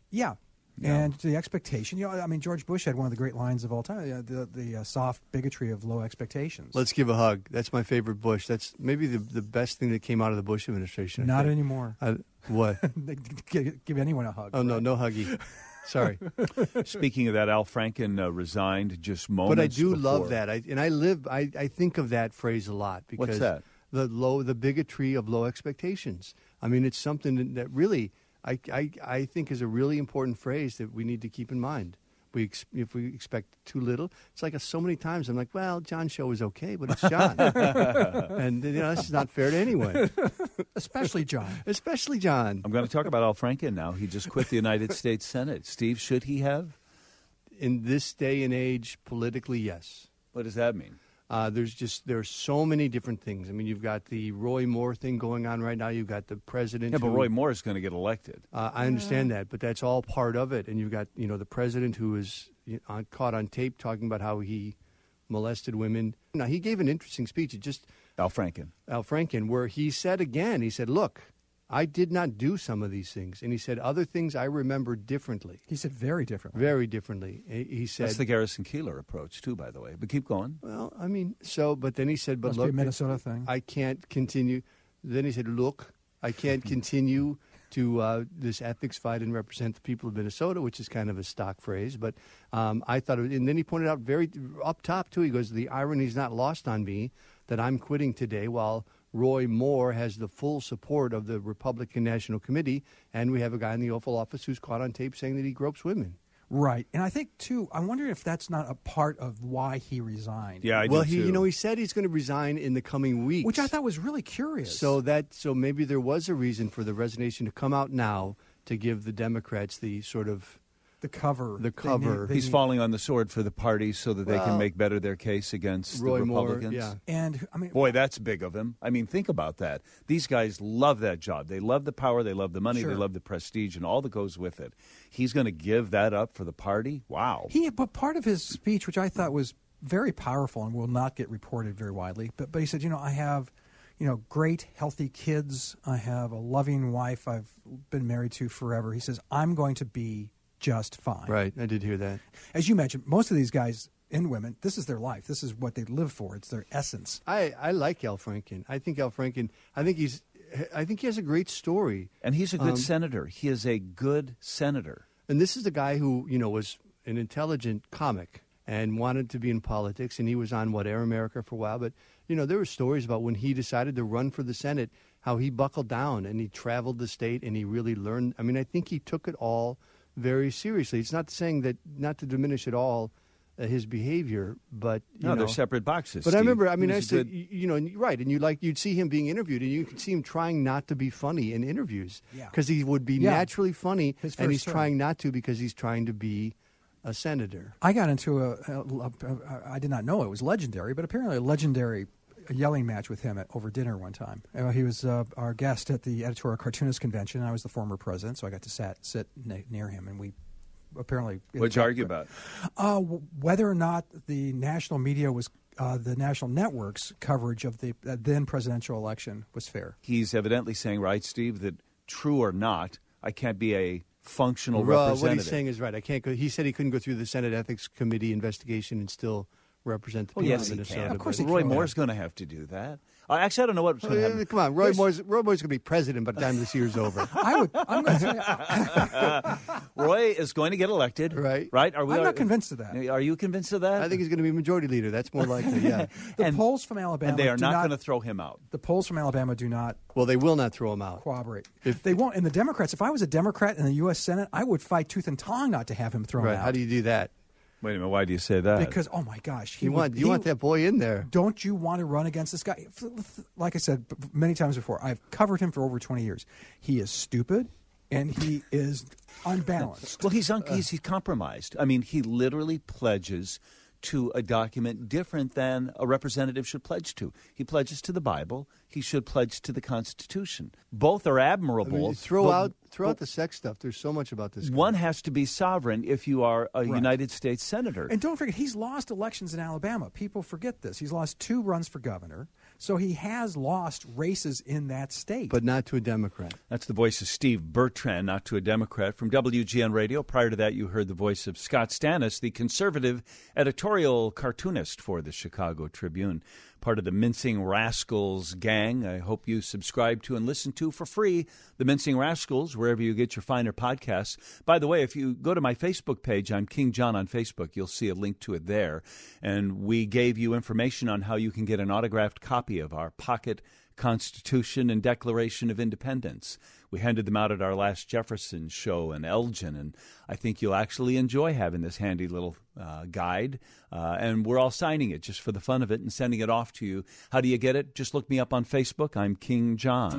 Speaker 10: Yeah. And the expectation, I mean, George Bush had one of the great lines of all time, the soft bigotry of low expectations.
Speaker 9: Let's give a hug. That's my favorite Bush. That's maybe the best thing that came out of the Bush administration.
Speaker 10: Not anymore.
Speaker 9: What?
Speaker 10: Give anyone a hug.
Speaker 9: Oh, right? No huggy. Sorry.
Speaker 2: Speaking of that, Al Franken resigned just moments
Speaker 9: But I do
Speaker 2: before.
Speaker 9: love that. I think of that phrase a lot. Because
Speaker 2: What's that?
Speaker 9: The bigotry of low expectations. I mean, it's something that really... I think is a really important phrase that we need to keep in mind. If we expect too little, it's like so many times I'm like, well, John's show is okay, but it's John. And, this is not fair to anyone.
Speaker 10: Especially John.
Speaker 9: Especially John.
Speaker 2: I'm going to talk about Al Franken now. He just quit the United States Senate. Steve, should he have?
Speaker 9: In this day and age, politically, yes.
Speaker 2: What does that mean?
Speaker 9: There's so many different things. I mean, you've got the Roy Moore thing going on right now. You've got the president.
Speaker 2: Yeah, but Roy Moore is going to get elected.
Speaker 9: I understand that, but that's all part of it. And you've got, the president who is caught on tape talking about how he molested women. Now, he gave an interesting speech.
Speaker 2: Al Franken,
Speaker 9: where he said, look, I did not do some of these things. And he said, other things I remember differently.
Speaker 10: He said very differently.
Speaker 9: Very differently. He said...
Speaker 2: That's the Garrison Keillor approach, too, by the way. But keep going.
Speaker 9: Well, I mean, but then he said, but
Speaker 10: Must
Speaker 9: look...
Speaker 10: be a Minnesota thing.
Speaker 9: I can't continue. Then he said, look, I can't continue to this ethics fight and represent the people of Minnesota, which is kind of a stock phrase. But I thought... And then he pointed out very up top, too, he goes, the irony's not lost on me that I'm quitting today while... Roy Moore has the full support of the Republican National Committee, and we have a guy in the Oval Office who's caught on tape saying that he gropes women.
Speaker 10: Right. And I think, too, I wonder if that's not a part of why he resigned.
Speaker 2: Yeah, I
Speaker 9: do,
Speaker 2: too.
Speaker 9: He said he's going to resign in the coming weeks.
Speaker 10: Which I thought was really curious.
Speaker 9: So maybe there was a reason for the resignation to come out now to give the Democrats the sort of...
Speaker 10: The cover.
Speaker 2: He's falling on the sword for the party so that they can make better their case against
Speaker 9: Roy
Speaker 2: the Republicans.
Speaker 9: Moore, yeah.
Speaker 10: And I mean,
Speaker 2: boy, that's big of him. I mean, think about that. These guys love that job. They love the power. They love the money.
Speaker 10: Sure.
Speaker 2: They love the prestige and all that goes with it. He's going to give that up for the party? Wow.
Speaker 10: But part of his speech, which I thought was very powerful and will not get reported very widely, but he said, I have... great, healthy kids. I have a loving wife I've been married to forever. He says, I'm going to be just fine.
Speaker 9: Right, I did hear that.
Speaker 10: As you mentioned, most of these guys and women, this is their life. This is what they live for. It's their essence.
Speaker 9: I like Al Franken. I think he has a great story.
Speaker 2: And he's a good senator. He is a good senator.
Speaker 9: And this is a guy who, was an intelligent comic and wanted to be in politics, and he was on, Air America for a while. But, there were stories about when he decided to run for the Senate, how he buckled down and he traveled the state and he really learned. I mean, I think he took it all very seriously. It's not saying that, not to diminish at all his behavior, but
Speaker 2: they're separate boxes.
Speaker 9: But
Speaker 2: Steve.
Speaker 9: I remember, I said,
Speaker 2: good...
Speaker 9: right, and you'd see him being interviewed, and you could see him trying not to be funny in interviews, because he would be naturally funny, and he's trying not to because he's trying to be a senator.
Speaker 10: I got into I did not know it was legendary, but apparently a legendary yelling match with him over dinner one time. He was our guest at the Editorial Cartoonist Convention, and I was the former president, so I got to sit near him, and we apparently...
Speaker 2: What'd you argue about?
Speaker 10: Whether or not the national media was... the national networks' coverage of the then presidential election was fair.
Speaker 2: He's evidently saying, right, Steve, that true or not, I can't be a functional representative.
Speaker 9: What he's saying is right. I can't go. He said he couldn't go through the Senate Ethics Committee investigation and still represent the people
Speaker 2: yes,
Speaker 9: of Minnesota.
Speaker 2: He can.
Speaker 10: Of course,
Speaker 2: Roy Moore's going to have to do that. Actually, I don't know what's going to happen.
Speaker 9: Come on, Roy Moore's going to be president by the time this year's over.
Speaker 10: I'm going to tell you,
Speaker 2: Roy is going to get elected.
Speaker 9: Right.
Speaker 2: I'm
Speaker 10: not convinced of that.
Speaker 2: Are you convinced of that?
Speaker 9: I think he's going to be majority leader. That's more likely. Yeah.
Speaker 10: The polls from Alabama,
Speaker 2: and they are not going to throw him out.
Speaker 10: The polls from Alabama do not.
Speaker 9: Well, they will not throw him out.
Speaker 10: Corroborate. They won't. And the Democrats. If I was a Democrat in the U.S. Senate, I would fight tooth and tongue not to have him thrown out.
Speaker 9: How do you do that?
Speaker 2: Wait a minute. Why do you say that?
Speaker 10: Because, oh my gosh,
Speaker 9: you want that boy in there.
Speaker 10: Don't you want to run against this guy? Like I said many times before, I've covered him for over 20 years. He is stupid, and he is unbalanced.
Speaker 2: Well, he's compromised. I mean, he literally pledges to a document different than a representative should pledge to. He pledges to the Bible. He should pledge to the Constitution. Both are admirable.
Speaker 9: I mean, throw out the sex stuff. There's so much about this guy.
Speaker 2: One has to be sovereign if you are a United States senator.
Speaker 10: And don't forget, he's lost elections in Alabama. People forget this. He's lost 2 runs for governor, So he has lost races in that state.
Speaker 9: But not to a Democrat.
Speaker 2: That's the voice of Steve Bertrand, not to a Democrat. From WGN Radio, prior to that, you heard the voice of Scott Stannis, the conservative editorial cartoonist for the Chicago Tribune, part of the Mincing Rascals gang. I hope you subscribe to and listen to for free the Mincing Rascals, wherever you get your finer podcasts. By the way, if you go to my Facebook page, I'm King John on Facebook, you'll see a link to it there. And we gave you information on how you can get an autographed copy of our pocket Constitution and Declaration of Independence. We handed them out at our last Jefferson show in Elgin, and I think you'll actually enjoy having this handy little guide. And we're all signing it just for the fun of it and sending it off to you. How do you get it? Just look me up on Facebook. I'm King John.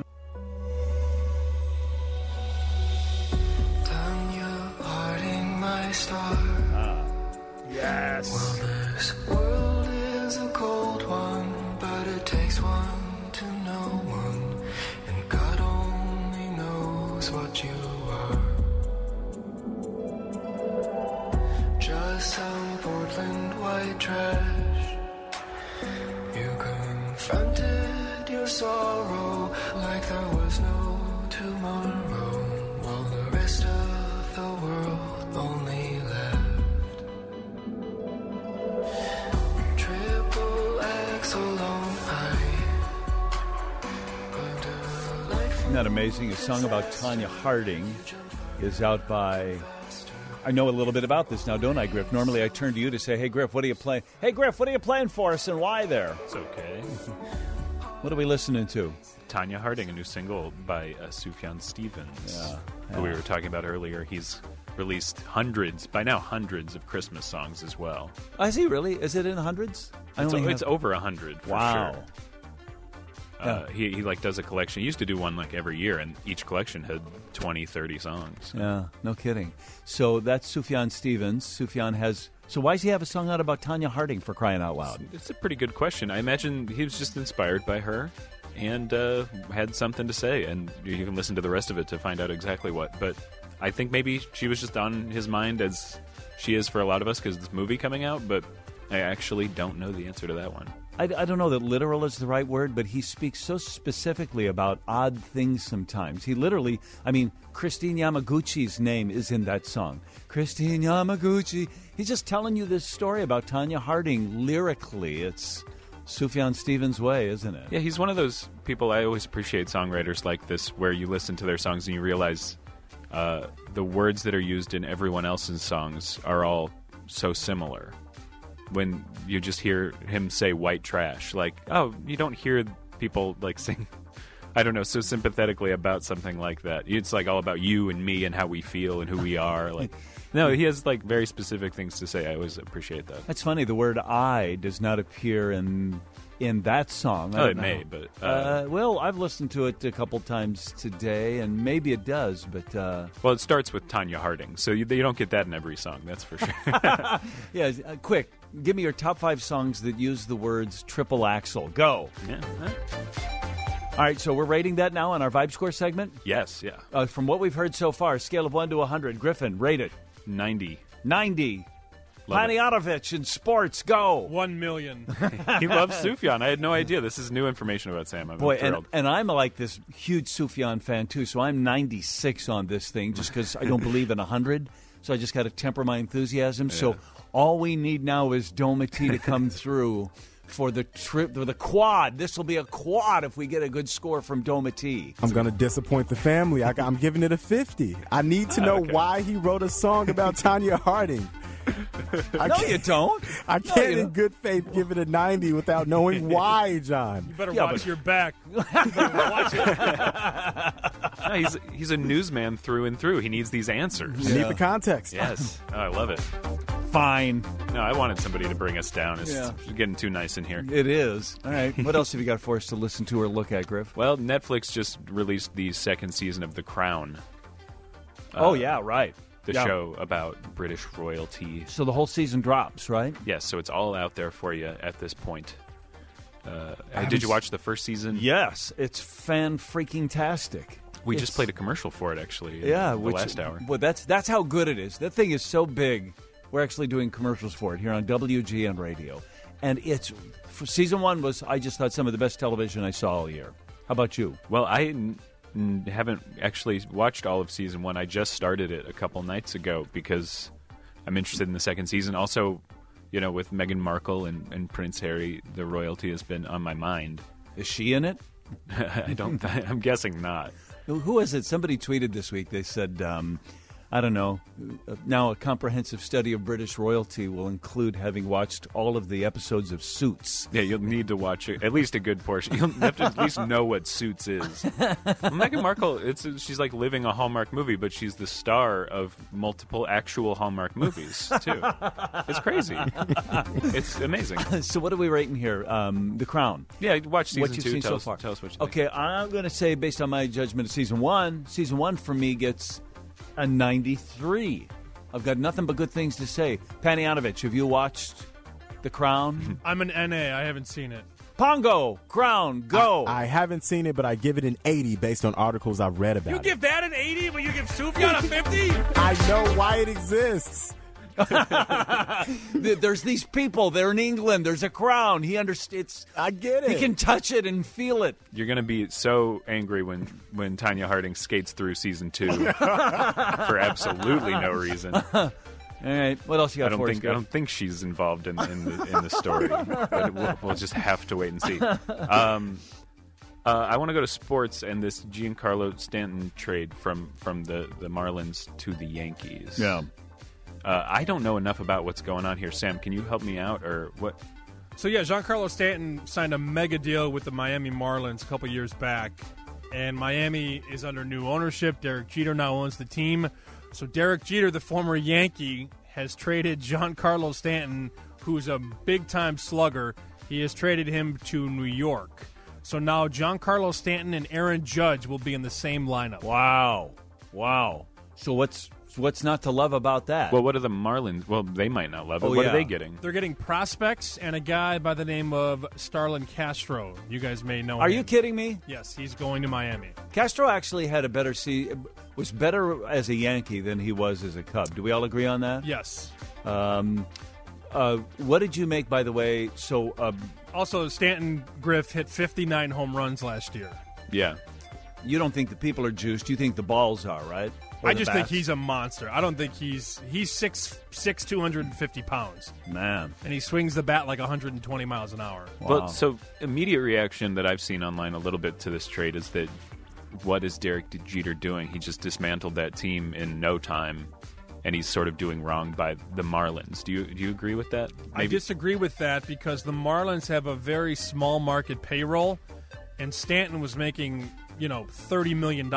Speaker 7: Tanya Harding, my star.
Speaker 2: Yes.
Speaker 7: Well, this world is a cold one, but it takes one to know one, and God only knows what you are. Just some Portland white trash. You confronted your sorrow like there was no tomorrow, while the rest of the world only laughed. Triple axel on high.
Speaker 2: Isn't that amazing? A song about Tanya Harding is out by... I know a little bit about this now, don't I, Griff? Normally I turn to you to say, hey, Griff, what are you playing? Hey, Griff, what are you playing for us and why there?
Speaker 5: It's okay.
Speaker 2: What are we listening to?
Speaker 5: Tanya Harding, a new single by Sufjan Stevens, who we were talking about earlier. He's released hundreds of Christmas songs as well.
Speaker 2: Is he really? Is it in the hundreds?
Speaker 5: It's over 100 for
Speaker 2: wow.
Speaker 5: sure. He like does a collection. He used to do one like every year, and each collection had 20, 30 songs.
Speaker 2: Yeah, no kidding. So that's Sufjan Stevens. Sufjan has... So why does he have a song out about Tanya Harding, for crying out loud?
Speaker 5: It's a pretty good question. I imagine he was just inspired by her and had something to say, and you can listen to the rest of it to find out exactly what. But I think maybe she was just on his mind as she is for a lot of us because this movie coming out, but I actually don't know the answer to that one.
Speaker 2: I don't know that literal is the right word, but he speaks so specifically about odd things sometimes. He literally, Christine Yamaguchi's name is in that song. Christine Yamaguchi. He's just telling you this story about Tanya Harding lyrically. It's Sufjan Stevens' way, isn't it?
Speaker 5: Yeah, he's one of those people. I always appreciate songwriters like this where you listen to their songs and you realize the words that are used in everyone else's songs are all so similar. When you just hear him say white trash, like, oh, you don't hear people like sing, I don't know, so sympathetically about something like that. It's like all about you and me and how we feel and who we are. Like, no, he has like very specific things to say. I always appreciate that.
Speaker 2: That's funny. The word "I" does not appear in that song.
Speaker 5: Oh, it may, but
Speaker 2: well, I've listened to it a couple times today, and maybe it does. But
Speaker 5: well, it starts with Tanya Harding, so you don't get that in every song. That's for sure.
Speaker 2: Yeah, quick. Give me your top 5 songs that use the words triple axel. Go.
Speaker 5: Yeah.
Speaker 2: All right, so we're rating that now on our Vibe Score segment?
Speaker 5: Yes, yeah.
Speaker 2: From what we've heard so far, scale of 1 to 100. Griffin, rate it.
Speaker 5: 90.
Speaker 2: 90. Panayotovich in sports, go.
Speaker 6: 1 million.
Speaker 5: He loves Sufjan. I had no idea. This is new information about Sam. I'm thrilled.
Speaker 2: And I'm like this huge Sufjan fan, too, so I'm 96 on this thing just because I don't believe in 100. So I just got to temper my enthusiasm. Yeah. So all we need now is Domity to come through for the trip, for the quad. This will be a quad if we get a good score from Domity.
Speaker 11: I'm going to disappoint the family. I'm giving it a 50. I need to know why he wrote a song about Tanya Harding.
Speaker 2: No, you don't.
Speaker 11: I can't in good faith give it a 90 without knowing why, John.
Speaker 6: You better watch your back. You better watch it.
Speaker 5: No, he's a newsman through and through. He needs these answers.
Speaker 11: You need the context.
Speaker 5: Yes. Oh, I love it.
Speaker 2: Fine.
Speaker 5: No, I wanted somebody to bring us down. It's getting too nice in here.
Speaker 2: It is. All right. What else have you got for us to listen to or look at, Griff?
Speaker 5: Well, Netflix just released the second season of The Crown.
Speaker 2: Oh, yeah, right.
Speaker 5: The show about British royalty.
Speaker 2: So the whole season drops, right?
Speaker 5: Yes, so it's all out there for you at this point. Did you watch the first season?
Speaker 2: Yes, it's fan-freaking-tastic.
Speaker 5: We just played a commercial for it, actually, in the last hour.
Speaker 2: Well, that's how good it is. That thing is so big, we're actually doing commercials for it here on WGN Radio. and season 1 was, I just thought, some of the best television I saw all year. How about you?
Speaker 5: Well, I haven't actually watched all of season 1. I just started it a couple nights ago because I'm interested in the second season. Also, with Meghan Markle and Prince Harry, the royalty has been on my mind.
Speaker 2: Is she in it?
Speaker 5: I'm guessing not.
Speaker 2: Who was it? Somebody tweeted this week. They said, I don't know, now a comprehensive study of British royalty will include having watched all of the episodes of Suits.
Speaker 5: Yeah, you'll need to watch at least a good portion. You'll have to at least know what Suits is. Meghan Markle, she's like living a Hallmark movie, but she's the star of multiple actual Hallmark movies, too. It's crazy. It's amazing.
Speaker 2: So what are we rating here? The Crown.
Speaker 5: Yeah, watch season
Speaker 2: what you've
Speaker 5: 2.
Speaker 2: Seen
Speaker 5: tell
Speaker 2: so
Speaker 5: us what you think.
Speaker 2: Okay, I'm going to say, based on my judgment of season 1 for me gets a 93. I've got nothing but good things to say. Panayotovich, have you watched The Crown?
Speaker 6: I'm an NA. I haven't seen it.
Speaker 2: Pongo, Crown, go.
Speaker 11: I haven't seen it, but I give it an 80 based on articles I've read about it.
Speaker 6: You give that an 80, but you give Sufjan a 50?
Speaker 11: I know why it exists.
Speaker 2: There's these people. They're in England. There's a crown. He understands.
Speaker 11: I get it.
Speaker 2: He can touch it and feel it.
Speaker 5: You're going to be so angry when Tanya Harding skates through season 2 for absolutely no reason.
Speaker 2: All right. What else you got for us?
Speaker 5: I don't think she's involved in the story. But we'll just have to wait and see. I want to go to sports and this Giancarlo Stanton trade from the Marlins to the Yankees.
Speaker 2: Yeah.
Speaker 5: I don't know enough about what's going on here. Sam, can you help me out, or what?
Speaker 6: So, yeah, Giancarlo Stanton signed a mega deal with the Miami Marlins a couple years back, and Miami is under new ownership. Derek Jeter now owns the team. So Derek Jeter, the former Yankee, has traded Giancarlo Stanton, who's a big-time slugger. He has traded him to New York. So now Giancarlo Stanton and Aaron Judge will be in the same lineup.
Speaker 2: Wow. So what's not to love about that?
Speaker 5: Well, what are the Marlins? Well, they might not love it. What are they getting?
Speaker 6: They're getting prospects and a guy by the name of Starlin Castro. You guys may know him.
Speaker 2: Are you kidding me?
Speaker 6: Yes, he's going to Miami.
Speaker 2: Castro actually had was better as a Yankee than he was as a Cub. Do we all agree on that?
Speaker 6: Yes.
Speaker 2: What did you make, by the way? So,
Speaker 6: also, Stanton Griff hit 59 home runs last year.
Speaker 5: Yeah.
Speaker 2: You don't think the people are juiced. You think the balls are, right?
Speaker 6: I just think he's a monster. I don't think he's 6'6", 250 pounds.
Speaker 2: Man.
Speaker 6: And he swings the bat like 120 miles an hour.
Speaker 2: Wow.
Speaker 5: Well, so immediate reaction that I've seen online a little bit to this trade is that what is Derek Jeter doing? He just dismantled that team in no time, and he's sort of doing wrong by the Marlins. Do you agree with that?
Speaker 6: I disagree with that because the Marlins have a very small market payroll, and Stanton was making, $30 million.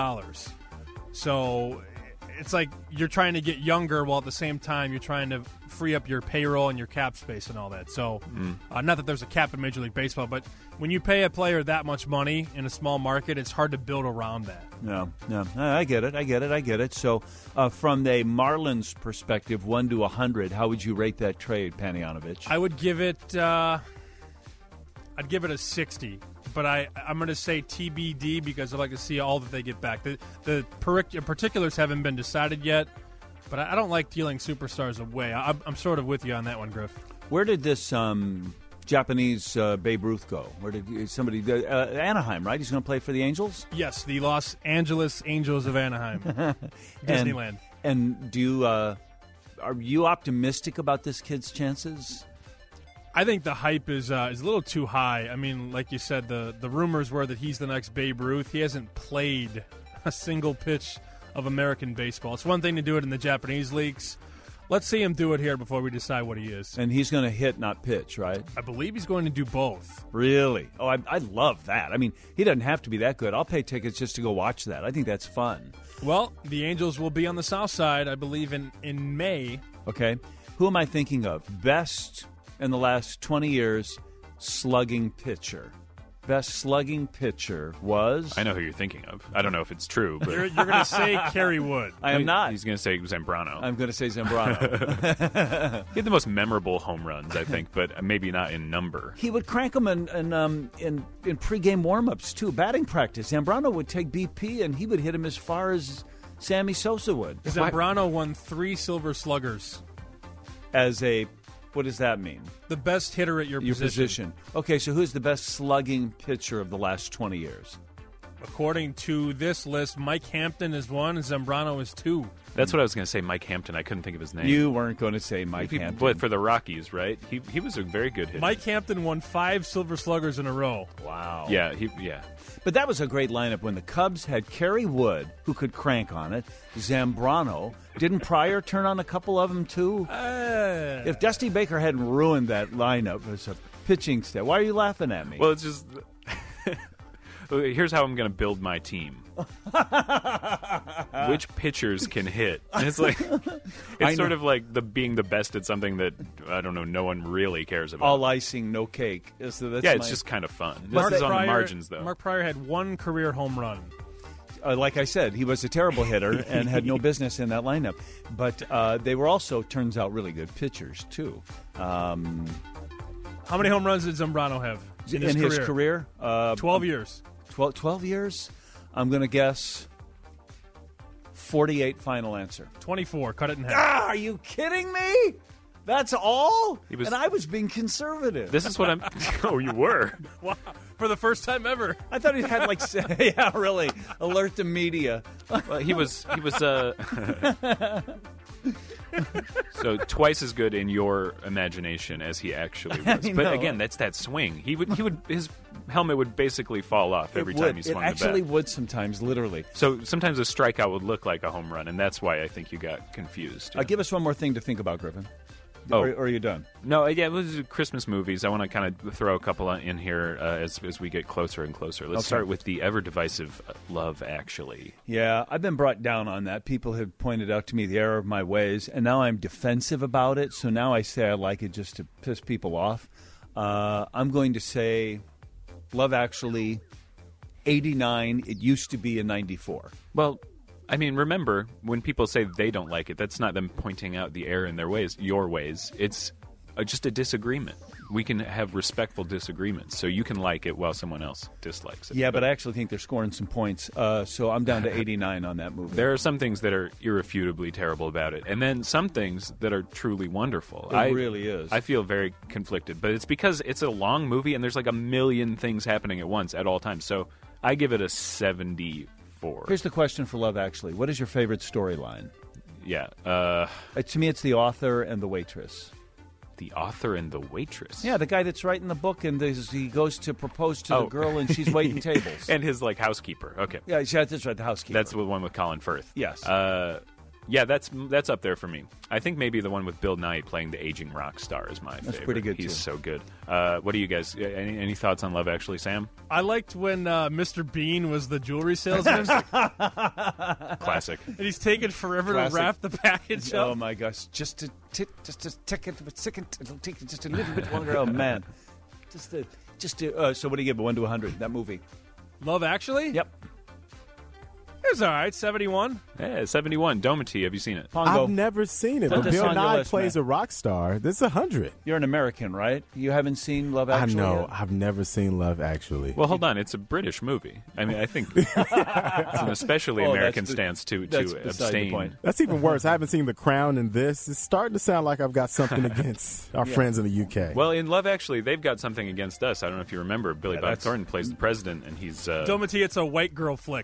Speaker 6: So it's like you're trying to get younger while at the same time you're trying to free up your payroll and your cap space and all that. So not that there's a cap in Major League Baseball, but when you pay a player that much money in a small market, it's hard to build around that.
Speaker 2: No, I get it. So from the Marlins perspective, 1 to 100, how would you rate that trade, Panayotovich?
Speaker 6: I would give it I'd give it a 60. But I'm going to say TBD because I'd like to see all that they get back. The particulars haven't been decided yet, but I don't like dealing superstars away. I'm sort of with you on that one, Griff.
Speaker 2: Where did this Japanese Babe Ruth go? Where did Anaheim, right? He's going to play for the Angels?
Speaker 6: Yes, the Los Angeles Angels of Anaheim. Disneyland.
Speaker 2: And are you optimistic about this kid's chances?
Speaker 6: I think the hype is a little too high. I mean, like you said, the rumors were that he's the next Babe Ruth. He hasn't played a single pitch of American baseball. It's one thing to do it in the Japanese leagues. Let's see him do it here before we decide what he is.
Speaker 2: And he's going to hit, not pitch, right?
Speaker 6: I believe he's going to do both.
Speaker 2: Really? Oh, I love that. I mean, he doesn't have to be that good. I'll pay tickets just to go watch that. I think that's fun.
Speaker 6: Well, the Angels will be on the south side, I believe, in May.
Speaker 2: Okay. Who am I thinking of? Best in the last 20 years slugging pitcher. Best slugging pitcher was...
Speaker 5: I know who you're thinking of. I don't know if it's true, but...
Speaker 6: You're going to say Kerry Wood.
Speaker 2: I am not.
Speaker 5: He's going to say Zambrano.
Speaker 2: I'm going to say Zambrano.
Speaker 5: He had the most memorable home runs, I think, but maybe not in number.
Speaker 2: He would crank them in pregame warm-ups, too. Batting practice. Zambrano would take BP, and he would hit him as far as Sammy Sosa would.
Speaker 6: Zambrano won 3 Silver Sluggers.
Speaker 2: As a What does that mean?
Speaker 6: The best hitter at your position.
Speaker 2: Okay, so who's the best slugging pitcher of the last 20 years?
Speaker 6: According to this list, Mike Hampton is 1 and Zambrano is 2.
Speaker 5: That's what I was going to say, Mike Hampton. I couldn't think of his name.
Speaker 2: You weren't going to say Mike Hampton.
Speaker 5: But for the Rockies, right? He was a very good hitter.
Speaker 6: Mike Hampton won 5 Silver Sluggers in a row.
Speaker 2: Wow.
Speaker 5: Yeah,
Speaker 2: But that was a great lineup when the Cubs had Kerry Wood, who could crank on it, Zambrano. Didn't Pryor turn on a couple of them, too? If Dusty Baker hadn't ruined that lineup as a pitching staff, why are you laughing at me?
Speaker 5: Well, it's just... Here's how I'm going to build my team. Which pitchers can hit? And it's like it's sort of like being the best at something that I don't know, no one really cares about.
Speaker 2: All icing, no cake. It's
Speaker 5: just kind of fun. This is on the margins, though.
Speaker 6: Mark Pryor had 1 career home run.
Speaker 2: Like I said, he was a terrible hitter and had no business in that lineup. But they were also, turns out, really good pitchers too.
Speaker 6: How many home runs did Zambrano have in his
Speaker 2: career?
Speaker 6: 12 years.
Speaker 2: 12 years? I'm going to guess 48. Final answer.
Speaker 6: 24. Cut it in half.
Speaker 2: Are you kidding me? That's all? And I was being conservative.
Speaker 5: This is what I'm... Oh, you were?
Speaker 6: Wow. For the first time ever.
Speaker 2: I thought he had yeah, really. Alert the media.
Speaker 5: Well, he was so twice as good in your imagination as he actually was. But again, that's that swing. His helmet would basically fall off every time he swung the bat.
Speaker 2: It actually would sometimes, literally.
Speaker 5: So sometimes a strikeout would look like a home run, and that's why I think you got confused.
Speaker 2: Give us one more thing to think about, Griffin. Or are you done?
Speaker 5: No, yeah, it was Christmas movies. I want to kind of throw a couple in here as we get closer and closer. Let's start with the ever-divisive Love Actually.
Speaker 2: Yeah, I've been brought down on that. People have pointed out to me the error of my ways, and now I'm defensive about it. So now I say I like it just to piss people off. I'm going to say Love Actually, 89. It used to be a 94.
Speaker 5: Well, I mean, remember, when people say they don't like it, that's not them pointing out the error in their ways, your ways. It's just a disagreement. We can have respectful disagreements, so you can like it while someone else dislikes it.
Speaker 2: Yeah, but I actually think they're scoring some points, so I'm down to 89 on that movie.
Speaker 5: There are some things that are irrefutably terrible about it, and then some things that are truly wonderful.
Speaker 2: It really is.
Speaker 5: I feel very conflicted, but it's because it's a long movie, and there's like a million things happening at once at all times, so I give it a 74.
Speaker 2: Here's the question for Love Actually. What is your favorite storyline?
Speaker 5: Yeah.
Speaker 2: To me, it's the author and the waitress.
Speaker 5: The author and the waitress?
Speaker 2: Yeah, the guy that's writing the book, and he goes to propose to the girl, and she's waiting tables.
Speaker 5: And his, housekeeper. Okay.
Speaker 2: Yeah, that's right, the housekeeper.
Speaker 5: That's the one with Colin Firth.
Speaker 2: Yes.
Speaker 5: Yeah, that's up there for me. I think maybe the one with Bill Nighy playing the aging rock star is my favorite.
Speaker 2: That's pretty good,
Speaker 5: He's
Speaker 2: too.
Speaker 5: so good. What do you guys, any thoughts on Love Actually, Sam?
Speaker 6: I liked when Mr. Bean was the jewelry salesman.
Speaker 5: Classic.
Speaker 6: And he's taking forever to wrap the package up.
Speaker 2: Oh, my gosh. Just a second, it'll take just a little bit longer. Oh, man. So what do you give, 1 to 100, that movie?
Speaker 6: Love Actually?
Speaker 2: Yep.
Speaker 6: It was all right, 71.
Speaker 5: Yeah, 71. Domity, have you seen it?
Speaker 2: Pongo.
Speaker 11: I've never seen it,
Speaker 2: Put
Speaker 11: but
Speaker 2: this
Speaker 11: Bill
Speaker 2: on your
Speaker 11: Nye
Speaker 2: list,
Speaker 11: plays
Speaker 2: man.
Speaker 11: a rock star. This is 100.
Speaker 2: You're an American, right? You haven't seen Love Actually
Speaker 11: I know.
Speaker 2: yet?
Speaker 11: I've never seen Love Actually.
Speaker 5: Well, hold on. It's a British movie. I mean, I think it's an especially American stance to
Speaker 2: that's beside the
Speaker 5: abstain.
Speaker 2: point.
Speaker 11: That's even worse. I haven't seen The Crown and this. It's starting to sound like I've got something against our friends in the UK.
Speaker 5: Well, in Love Actually, they've got something against us. I don't know if you remember. Billy Bob
Speaker 2: that's-
Speaker 5: Thornton plays the president, and he's...
Speaker 6: Domity, it's a white girl flick.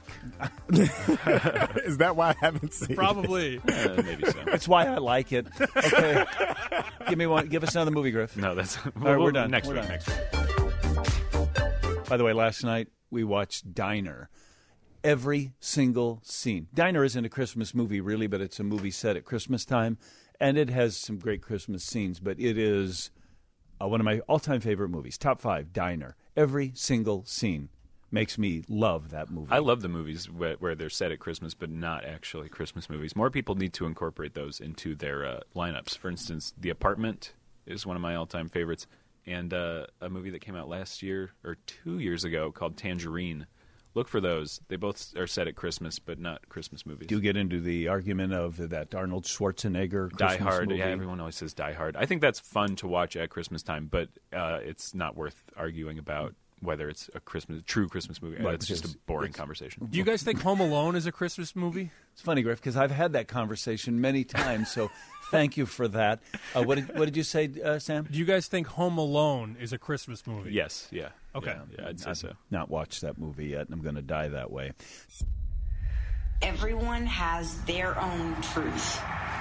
Speaker 11: Is that why I haven't seen it?
Speaker 6: Probably.
Speaker 5: maybe so.
Speaker 2: That's why I like it. Okay. Give us another movie, Griff.
Speaker 5: No, that's...
Speaker 2: All right, we're done.
Speaker 5: Next
Speaker 2: We're
Speaker 5: week.
Speaker 2: done.
Speaker 5: Next week.
Speaker 2: By the way, last night we watched Diner. Every single scene. Diner isn't a Christmas movie, really, but it's a movie set at Christmas time, and it has some great Christmas scenes, but it is one of my all-time favorite movies. Top 5, Diner. Every single scene makes me love that movie.
Speaker 5: I love the movies where they're set at Christmas, but not actually Christmas movies. More people need to incorporate those into their lineups. For instance, The Apartment is one of my all-time favorites, and a movie that came out last year or 2 years ago called Tangerine. Look for those. They both are set at Christmas, but not Christmas movies.
Speaker 2: Do you get into the argument of that Arnold Schwarzenegger Christmas
Speaker 5: Die Hard.
Speaker 2: movie?
Speaker 5: Yeah, everyone always says Die Hard. I think that's fun to watch at Christmas time, but it's not worth arguing about whether it's a true Christmas movie.
Speaker 2: Right,
Speaker 5: It's just a boring conversation.
Speaker 6: Do you guys think Home Alone is a Christmas movie?
Speaker 2: It's funny, Griff, because I've had that conversation many times. So Thank you for that. What did you say, Sam?
Speaker 6: Do you guys think Home Alone is a Christmas movie?
Speaker 5: Yes, yeah.
Speaker 6: Okay.
Speaker 5: Yeah, I'd say so.
Speaker 2: Not watched that movie yet, and I'm going to die that way.
Speaker 12: Everyone has their own truth.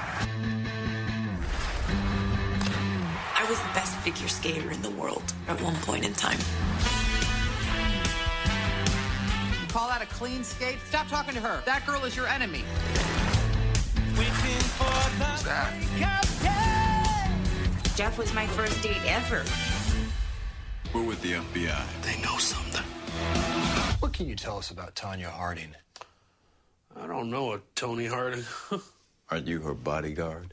Speaker 12: I was the best figure skater in the world at one point in time.
Speaker 13: You call that a clean skate? Stop talking to her. That girl is your enemy.
Speaker 12: Who's that? Jeff was my first date ever.
Speaker 14: We're with the FBI.
Speaker 15: They know something. What can you tell us about Tanya Harding?
Speaker 14: I don't know a Tony Harding.
Speaker 15: Aren't you her bodyguard?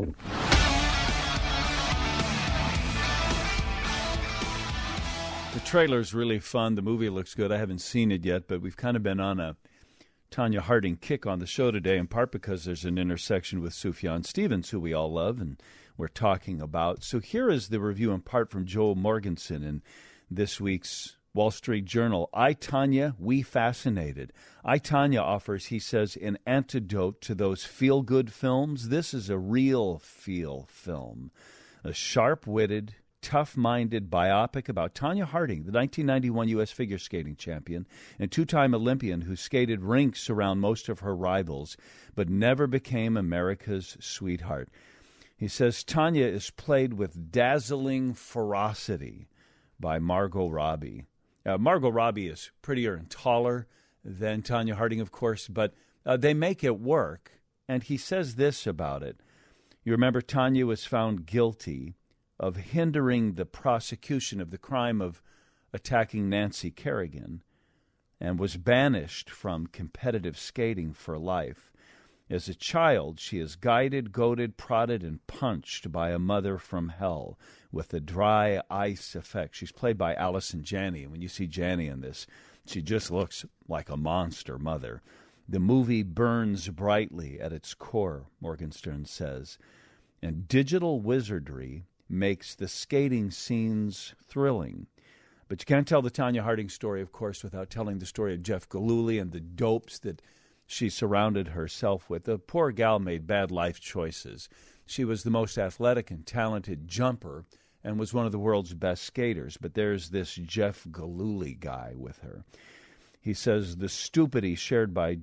Speaker 2: The trailer's really fun. The movie looks good. I haven't seen it yet, but we've kind of been on a Tanya Harding kick on the show today, in part because there's an intersection with Sufjan Stevens, who we all love and we're talking about. So here is the review in part from Joel Morgensen in this week's Wall Street Journal. I, Tanya, we fascinated. I, Tanya offers, he says, an antidote to those feel-good films. This is a real feel film. A sharp-witted, tough-minded biopic about Tanya Harding, the 1991 U.S. figure skating champion and two-time Olympian who skated rinks around most of her rivals, but never became America's sweetheart. He says Tanya is played with dazzling ferocity by Margot Robbie. Margot Robbie is prettier and taller than Tanya Harding, of course, but they make it work. And he says this about it. You remember Tanya was found guilty of hindering the prosecution of the crime of attacking Nancy Kerrigan and was banished from competitive skating for life. As a child, she is guided, goaded, prodded, and punched by a mother from hell with a dry ice effect. She's played by Allison Janney, and when you see Janney in this, she just looks like a monster mother. The movie burns brightly at its core, Morgenstern says, and digital wizardry makes the skating scenes thrilling. But you can't tell the Tanya Harding story, of course, without telling the story of Jeff Gillooly and the dopes that she surrounded herself with. The poor gal made bad life choices. She was the most athletic and talented jumper and was one of the world's best skaters. But there's this Jeff Gillooly guy with her. He says the stupidity shared by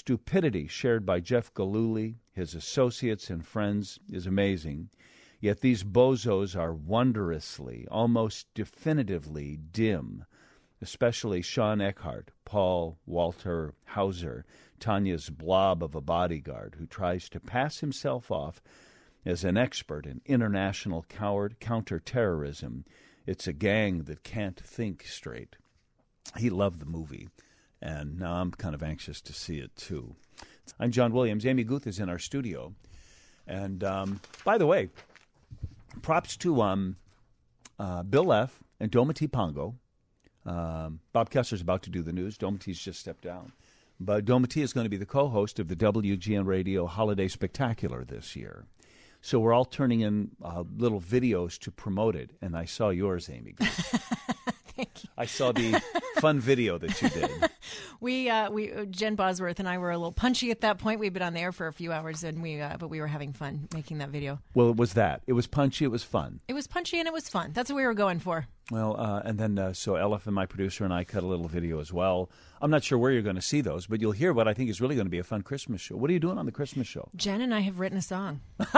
Speaker 2: Jeff Gillooly, his associates and friends, is amazing. Yet these bozos are wondrously, almost definitively dim, especially Sean Eckhart, Paul Walter Hauser, Tanya's blob of a bodyguard who tries to pass himself off as an expert in international counterterrorism. It's a gang that can't think straight. He loved the movie, and now I'm kind of anxious to see it too. I'm John Williams. Amy Guth is in our studio. And by the way, props to Bill F. and Dometi Pongo. Bob Kessler's about to do the news. Dometi's just stepped down. But Dometi is going to be the co-host of the WGN Radio Holiday Spectacular this year. So we're all turning in little videos to promote it. And I saw yours, Amy.
Speaker 16: Thank you.
Speaker 2: I saw the fun video that you did.
Speaker 16: We Jen Bosworth and I were a little punchy at that point. We'd been on the air for a few hours, and but we were having fun making that video.
Speaker 2: Well, it was that. It was punchy. It was fun.
Speaker 16: It was punchy and it was fun. That's what we were going for.
Speaker 2: Well, and then so Elif and my producer and I cut a little video as well. I'm not sure where you're going to see those, but you'll hear what I think is really going to be a fun Christmas show. What are you doing on the Christmas show?
Speaker 16: Jen and I have written a song.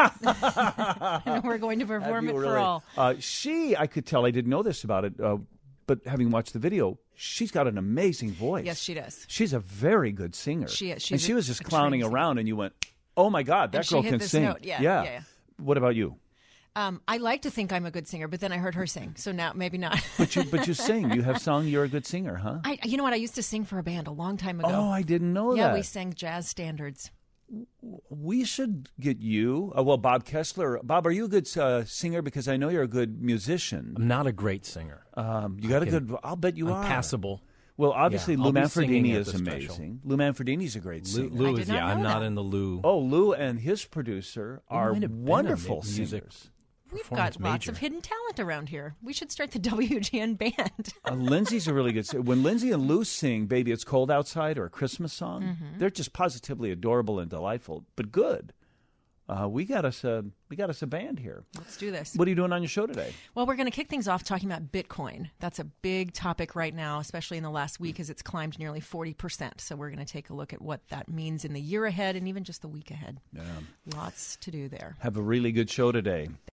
Speaker 16: And we're going to perform it really? For all.
Speaker 2: I could tell, I didn't know this about it, but having watched the video, she's got an amazing voice.
Speaker 16: Yes, she does.
Speaker 2: She's a very good singer.
Speaker 16: She is.
Speaker 2: And she was just clowning around, and you went, oh, my God, that girl can sing.
Speaker 16: Note. Yeah.
Speaker 2: What about you?
Speaker 16: I like to think I'm a good singer, but then I heard her sing, so now maybe not.
Speaker 2: But you sing. You have sung. You're a good singer, huh?
Speaker 16: You know what? I used to sing for a band a long time ago.
Speaker 2: Oh, I didn't know that.
Speaker 16: Yeah, we sang jazz standards.
Speaker 2: We should get you. Well, Bob Kessler. Bob, are you a good singer? Because I know you're a good musician.
Speaker 17: I'm not a great singer.
Speaker 2: You got a good. I'll bet you
Speaker 17: I'm
Speaker 2: are
Speaker 17: passable.
Speaker 2: Well, obviously,
Speaker 17: yeah,
Speaker 2: Lou Manfredini is amazing. Lou Manfredini's a great singer.
Speaker 17: Lou is, I'm not in the Lou.
Speaker 2: Oh, Lou and his producer are wonderful singers.
Speaker 16: We've got lots of hidden talent around here. We should start the WGN band.
Speaker 2: Lindsay's a really good singer. When Lindsay and Lou sing Baby It's Cold Outside or a Christmas song, they're just positively adorable and delightful, but good. we got us a band here.
Speaker 16: Let's do this.
Speaker 2: What are you doing on your show today?
Speaker 16: Well, we're going to kick things off talking about Bitcoin. That's a big topic right now, especially in the last week as it's climbed nearly 40%. So we're going to take a look at what that means in the year ahead and even just the week ahead.
Speaker 2: Yeah.
Speaker 16: Lots to do there.
Speaker 2: Have a really good show today.